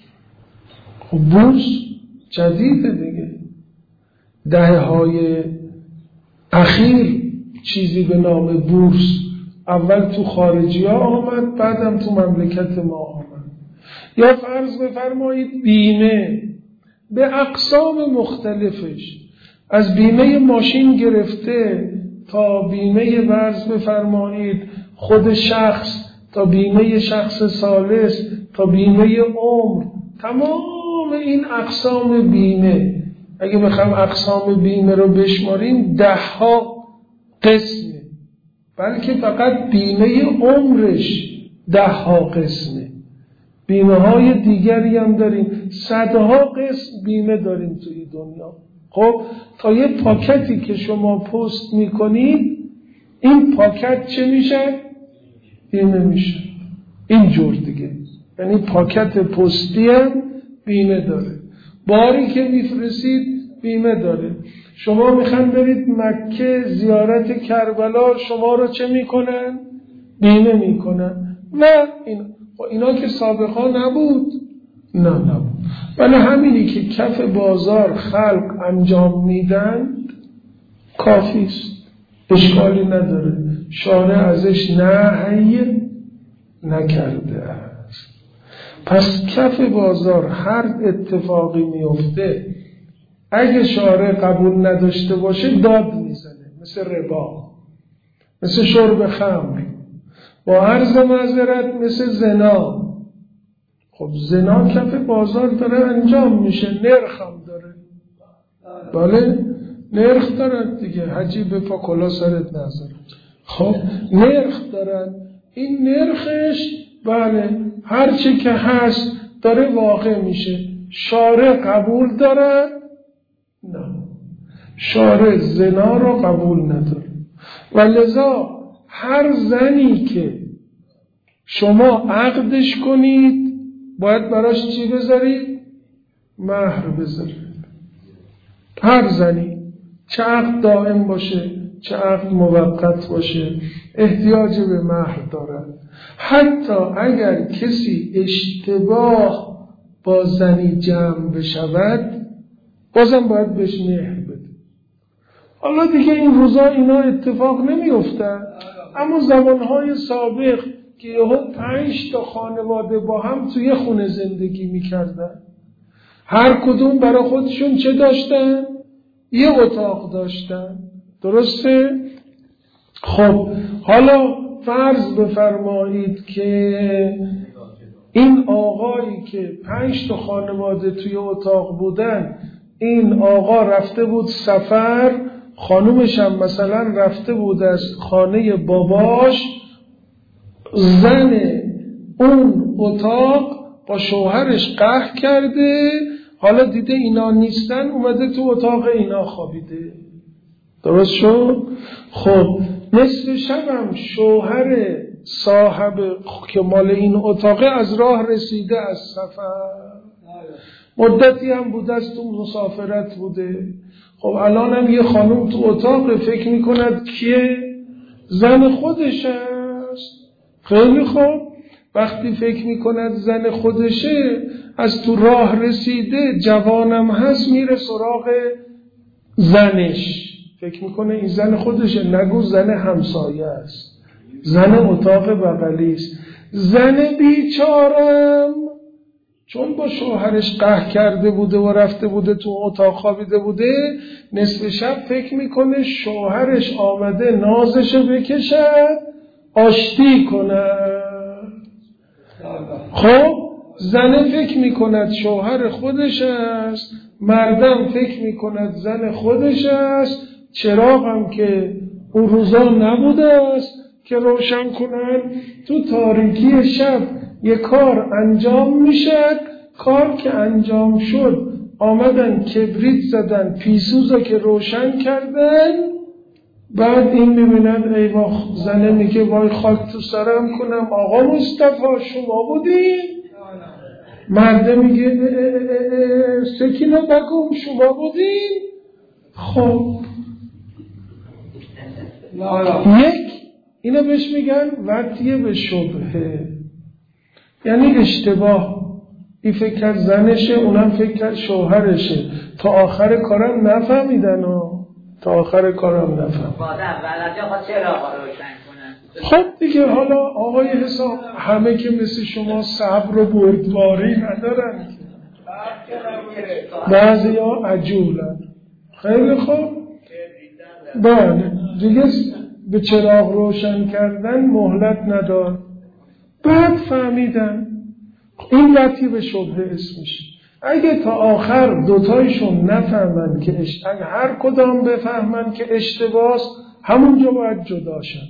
Speaker 1: خب بورس جدیده دیگه، دهه های اخیر چیزی به نام بورس اول تو خارجی ها آمد، بعدم تو مملکت ما آمد. یا فرض بفرمایید بیمه به اقسام مختلفش، از بیمه ماشین گرفته تا بیمه فرض بفرمایید خود شخص، تا بیمه شخص ثالث، تا بیمه عمر، تمام این اقسام بیمه اگه بخوام اقسام بیمه رو بشماریم ده ها قسمه، بلکه فقط بیمه عمرش ده ها قسمه. بیمه های دیگری هم داریم، صدها قسم بیمه داریم توی دنیا. خب تا یه پاکتی که شما پست میکنید، این پاکت چه میشه؟ بیمه میشه. اینجور دیگه، یعنی پاکت پستی هم بیمه داره، باری که میفرستید بیمه داره. شما میخواین برید مکه زیارت کربلا، شما رو چه میکنن؟ بیمه میکنن. و این اینا که سابقا نبود، نه نبود، ولی همینی که کف بازار خلق انجام میدن کافیست، اشکالی نداره، شارع ازش نهی نکرده است. پس کف بازار هر اتفاقی میفته اگه شارع قبول نداشته باشه داد میزنه، مثل ربا، مثل شرب خمر، با عرض معذرت مثل زنا. خب زنا کف بازار داره انجام میشه، نرخ هم داره. بله نرخ دارد دیگه، حجی به پا کلا سرت نذاره. خب نرخ دارد، این نرخش بله هرچی که هست داره واقع میشه. شارع قبول دارد؟ نه، شارع زنا رو قبول نداره. و لذا هر زنی که شما عقدش کنید باید براش چی بذارید؟ مهر بذارید. هر زنی، چه عقد دائم باشه چه عقد موقت باشه، احتیاج به مهر دارد. حتی اگر کسی اشتباه با زنی جمع بشود بازم باید بهش مهر بده. حالا دیگه این روزا اینا اتفاق نمی افتن، اما زمانهای سابق که یهو پنج تا خانواده با هم توی خونه زندگی میکردن، هر کدوم برای خودشون چه داشتن؟ یه اتاق داشتن، درسته؟ خب حالا فرض بفرمایید که این آقایی که پنج تا خانواده توی اتاق بودن، این آقا رفته بود سفر، خانومش هم مثلا رفته بود از خانه باباش، زن اون اتاق با شوهرش قهر کرده، حالا دیده اینا نیستن اومده تو اتاق اینا خوابیده، درست شد؟ خب نصف شبم شوهر صاحب که مال این اتاقه از راه رسیده از سفر، مدتی هم بوده از تو مسافرت بوده. خب الان هم یه خانم تو اتاق فکر میکند که زن خودش است. خیلی خوب، وقتی فکر میکند زن خودشه، از تو راه رسیده، جوانم هست، میره سراغ زنش، فکر میکنه این زن خودشه، نگو زن همسایه است، زن اتاق بغلی است. زن بیچارم چون با شوهرش قهر کرده بوده و رفته بوده تو اتاق خوابیده بوده، نصف شب فکر میکنه شوهرش آمده نازشو بکشد آشتی کند. خب زن فکر میکند شوهر خودش است، مردم فکر میکند زن خودش است، چراغ هم که اون روزا نبوده است که روشن کنن، تو تاریکی شب یه کار انجام میشد، کار که انجام شد آمدن کبریت زدن، پیسوزا که روشن کردن، بعد این میبینن ای وای، زنه میگه وای خاک تو سرم کنم، آقا مصطفی شما بودین؟ مرده میگه سکینه بگم شما بودین؟ خب یک اینو بهش میگن وطیه به شبهه. یعنی اشتباه. این فکر کرد زنشه، اونم فکر کرد شوهرشه. تا آخر کارم نفهمیدن ها. تا آخر کارم نفهمیدن. خب دیگه حالا آقای حساب همه که مثل شما صبر و بردباری ندارن، بعضی ها عجولن. خیلی خوب، بله دیگه به چراغ روشن کردن مهلت ندار. بعد فهمیدن این وقتی به شبهه اسمش. اگه تا آخر دوتایشون نفهمن که اش... اگه هر کدام بفهمن که اشتباهست، همونجا باید جدا شن.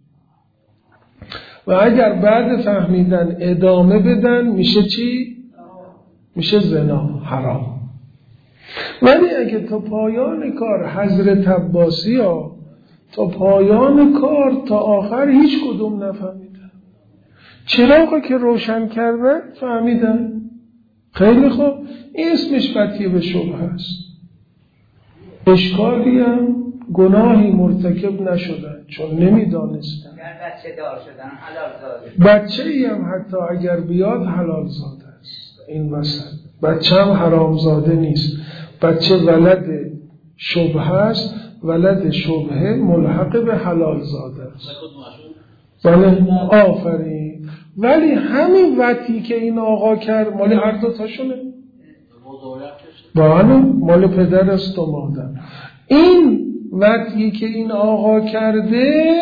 Speaker 1: و اگر بعد فهمیدن ادامه بدن میشه چی؟ میشه زنا، حرام. ولی اگه تا پایان کار حضرت عباسی ها تا پایان کار تا آخر هیچ کدوم نفهمیدن، چراغی که روشن کردن فهمیدن. خیلی خوب، این اسمش فتیه به شبهه است. اشکالی هم گناهی مرتکب نشدن چون نمیدانستن.
Speaker 2: بچه دار شدن حلال زاده.
Speaker 1: بچه ای هم حتی اگر بیاد حلال زاده است. این مثلا بچه هم حرام زاده نیست. بچه ولد شبهه است. ولد شبهه ملحق به حلال زاده است. بله آفرین. ولی همین وطی که این آقا کرد مال هر دو تاشونه. بله مال پدر است و مادر. این وطی که این آقا کرده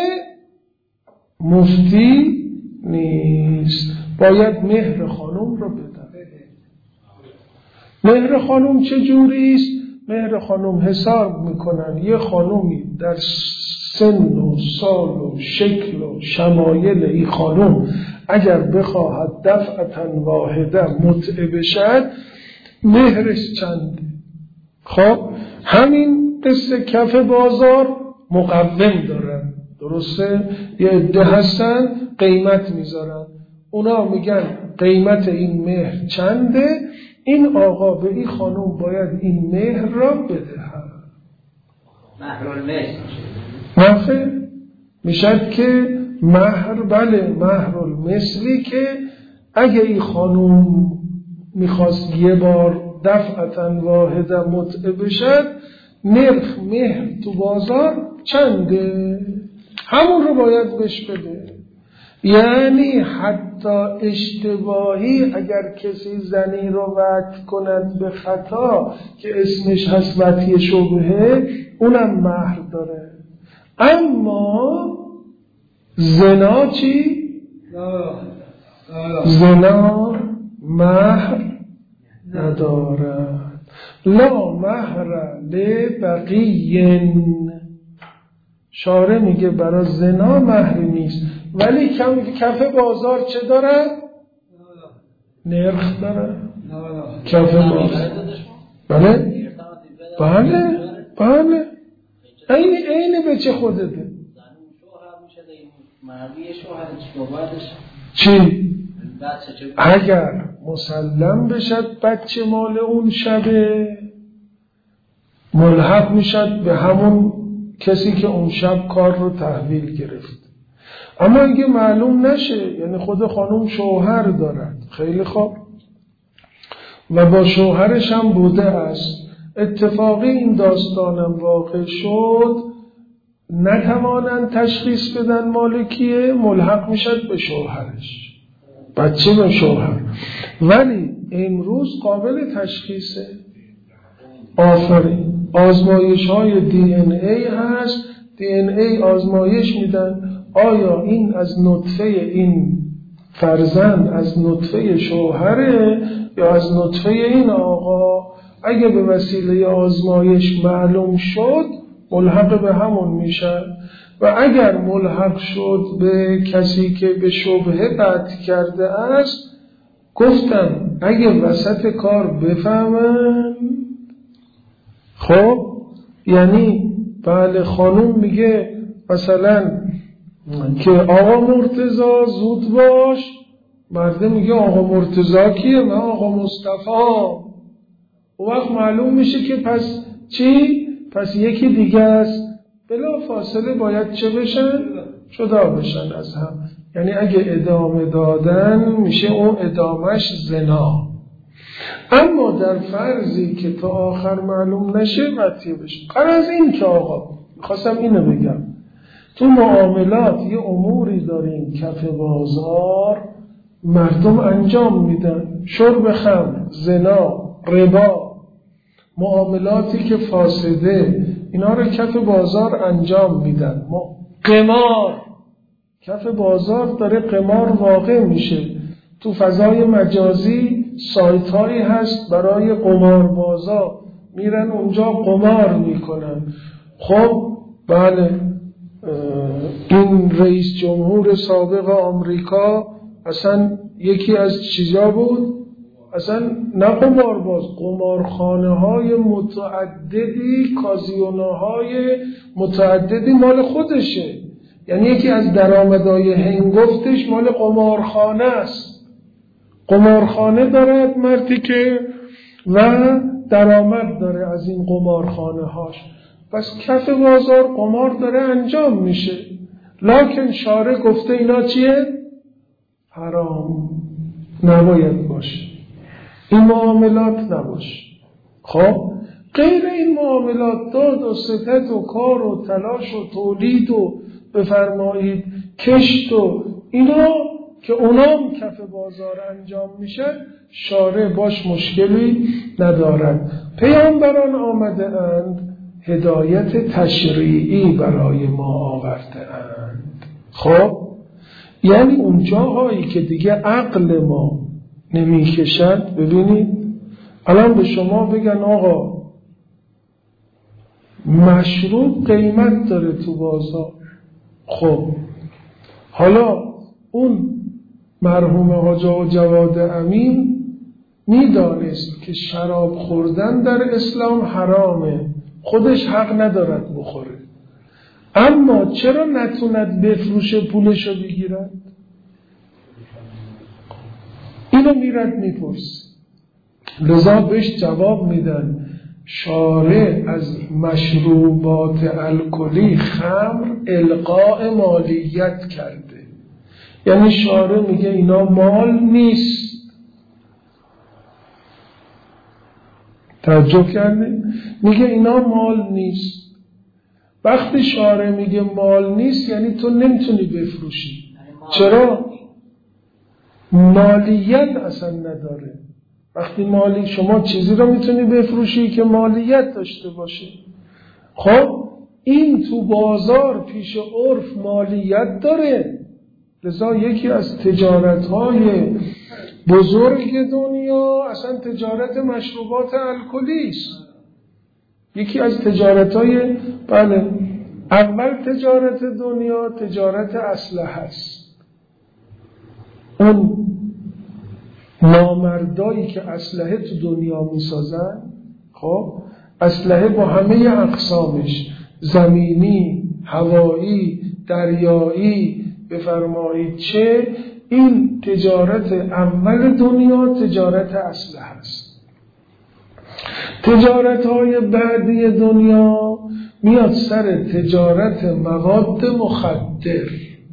Speaker 1: مفتی نیست، باید مهر خانم رو بده. مهر خانم چه جوری است؟ مهر خانم حساب میکنن یه خانومی در سن و سال و شکل و شمایل این خانم اگر بخواهد دفعتا واحده متعه بشد مهرش چنده. خب همین قصه کف بازار مقوم دارن، درسته؟ یه عده هستن قیمت میذارن، اونا میگن قیمت این مهر چنده، این آقا به این خانم باید این مهر را بده.
Speaker 2: مهر المثل
Speaker 1: مهر میشد که مهر، بله مهر المثلی که اگه این خانم میخواست یه بار دفعتا واحده متعه بشد نرخ مهر تو بازار چنده همون رو باید بهش بده. یعنی حتی اشتباهی اگر کسی زنی رو وقت کند به خطا که اسمش هست وطی شبهه اونم مهر داره، اما زنا چی؟ زنا مهر ندارد. لا مهر لبقین. شارع میگه برای زنا مهر نیست، ولی کف بازار چه داره؟ نرخ داره. کف بازار بله بله بله این اینه به چه خودته چی؟ اگر مسلم بشد بچه مال اون شبه ملحق میشد به همون کسی که اون شب کار رو تحویل گرفت. اما اگه معلوم نشه، یعنی خود خانم شوهر دارد، خیلی خوب، و با شوهرش هم بوده است، اتفاقی این داستانم واقع شد، نتوانند تشخیص بدن مالکیه، ملحق میشد به شوهرش، بچه به شوهر. ولی امروز قابل تشخیصه. آفرین. آزمایش های دی ان ای هست، دی ان ای آزمایش میدن آیا این از نطفه این فرزند از نطفه شوهره یا از نطفه این آقا. اگه به وسیله آزمایش معلوم شد ملحق به همون میشه، و اگر ملحق شد به کسی که به شبهه قطع کرده است، گفتم اگه وسط کار بفهمن، خب یعنی بله خانوم میگه مثلا که آقا مرتضی زود باش، مرده میگه آقا مرتضی کیه؟ من آقا مصطفی. او وقت معلوم میشه که پس چی؟ پس یکی دیگه است. بلا فاصله باید چه بشن؟ جدا بشن از هم. یعنی اگه ادامه دادن میشه اون ادامهش زنا. اما در فرضی که تا آخر معلوم نشه قطعی بشه. قرار این که آقا میخواستم اینو بگم، تو معاملات یه اموری داریم کف بازار مردم انجام میدن، شرب خمر، زنا، ربا، معاملاتی که فاسده، اینا رو کف بازار انجام میدن. قمار، کف بازار داره قمار واقع میشه. تو فضای مجازی سایت هایی هست برای قماربازا، میرن اونجا قمار میکنن. خب بله، این رئیس جمهور سابق آمریکا اصلا یکی از چیزا بود، اصلا نه قمارباز، قمارخانه های متعددی، کازینو های متعددی مال خودشه. یعنی یکی از درآمدهای هنگفتش مال قمارخانه است. قمارخانه دارد مردی که و درآمد داره از این قمارخانه هاش، پس کف بازار قمار داره انجام میشه. لکن شارع گفته اینا چیه؟ حرام، نباید باشه، این معاملات نباشه. خب غیر این معاملات، داد و ستد و کار و تلاش و تولید و بفرمایید کشت و اینا که اونام کف بازار انجام میشه، شارع باش مشکلی ندارد. پیامبران آمده اند هدایت تشریعی برای ما آورده اند. خب یعنی اون جاهایی که دیگه عقل ما نمیکشد، ببینید الان به شما بگن آقا مشروب قیمت داره تو بازار. خب حالا اون مرحوم حاجی جواد امین میدانست که شراب خوردن در اسلام حرامه، خودش حق ندارد بخوره، اما چرا نتوند بفروشه پولشو بگیرد؟ اینو میرد میپرس. لذا بهش جواب میدن شارع از مشروبات الکلی خمر القاء مالیت کرده. یعنی شارع میگه اینا مال نیست. توجه کردید؟ میگه اینا مال نیست. وقتی شارع میگه مال نیست یعنی تو نمیتونی بفروشی. چرا؟ مالیت اصلا نداره. وقتی مالی شما چیزی رو میتونی بفروشی که مالیت داشته باشه. خب این تو بازار پیش عرف مالیت داره. لذا یکی از تجارت‌های بزرگ دنیا اصلا تجارت مشروبات الکلی است. یکی از تجارت‌های بله اول تجارت دنیا تجارت اسلحه است. اون نامردایی که اسلحه تو دنیا میسازن، خب اسلحه با همه اقسامش، زمینی، هوایی، دریایی، بفرمایید چه، این تجارت اول دنیا تجارت اسلحه است. تجارت های بعدی دنیا میاد سر تجارت مواد مخدر.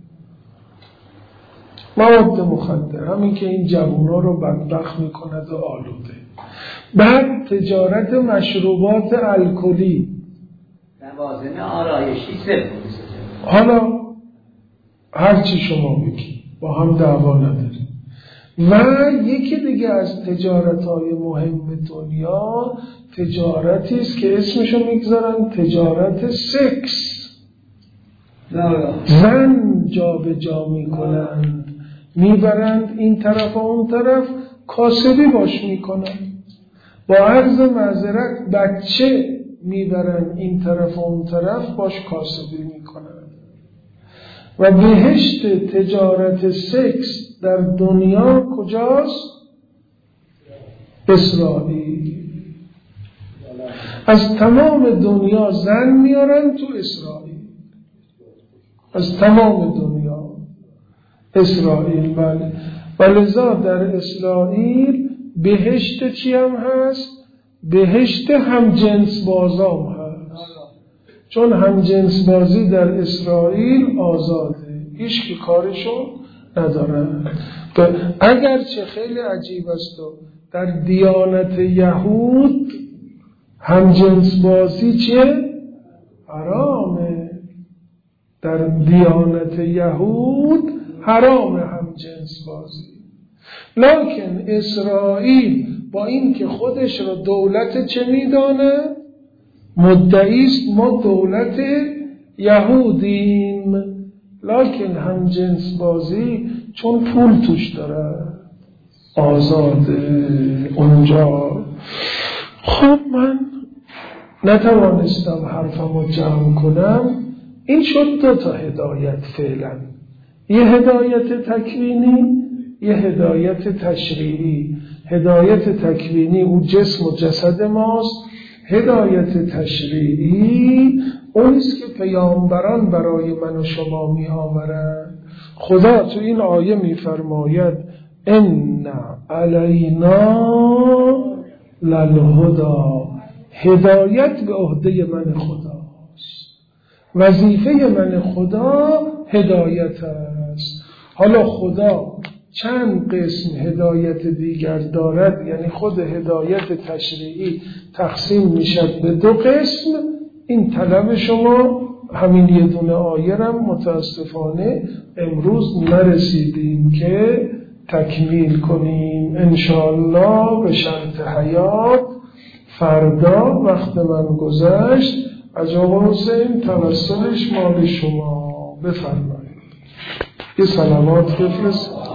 Speaker 1: مواد مخدر همین که این جوونا رو بدبخت میکند و آلوده. بعد تجارت مشروبات الکلی،
Speaker 2: لوازم آرایشی سه.
Speaker 1: حالا هرچی شما بگی با هم دعوا نداریم. و یکی دیگه از تجارت‌های مهم دنیا تجارتی است که اسمشو میگذارن تجارت سکس. زن جا به جا میکنند، میبرند این طرف و اون طرف، کاسبی باش میکنند. با عرض معذرت بچه میبرند این طرف و اون طرف، باش کاسبی میکنند. و بهشت تجارت سکس در دنیا کجاست؟ اسرائیل. از تمام دنیا زن میارن تو اسرائیل، از تمام دنیا اسرائیل. بله. و لذا در اسرائیل بهشت چی هم هست؟ بهشت هم جنس بازام هست، چون هم جنس بازی در اسرائیل آزاده. هیچ کی کارشون نداره. اگرچه خیلی عجیب است و در دیانت یهود هم جنس بازی چیه؟ حرامه. در دیانت یهود حرام هم جنس بازی. لکن اسرائیل با این که خودش را دولت چه میدانه؟ مدعیست ما دولت یهودیم، لکن هم جنس بازی چون پول توش داره آزاده اونجا. خب من نتوانستم حرفمو جمع کنم. این شد دو تا هدایت فعلا، یه هدایت تکوینی، یه هدایت تشریعی. هدایت تکوینی اون جسم و جسد ماست. هدایت تشریعی اونیست که پیامبران برای من و شما می آورند. خدا تو این آیه می فرماید ان علینا للهدی، هدایت به عهده من خداست، وظیفه من خدا هدایت است. حالا خدا چند قسم هدایت دیگر دارد، یعنی خود هدایت تشریعی تقسیم میشد به دو قسم. این طلب شما همین یه دونه آیه رم متاسفانه امروز نرسیدیم که تکمیل کنیم. انشاءالله به شرط حیات فردا وقت من گذشت از آقا حسین توسلش مال شما. بفرمایید. یه سلامات بفرست.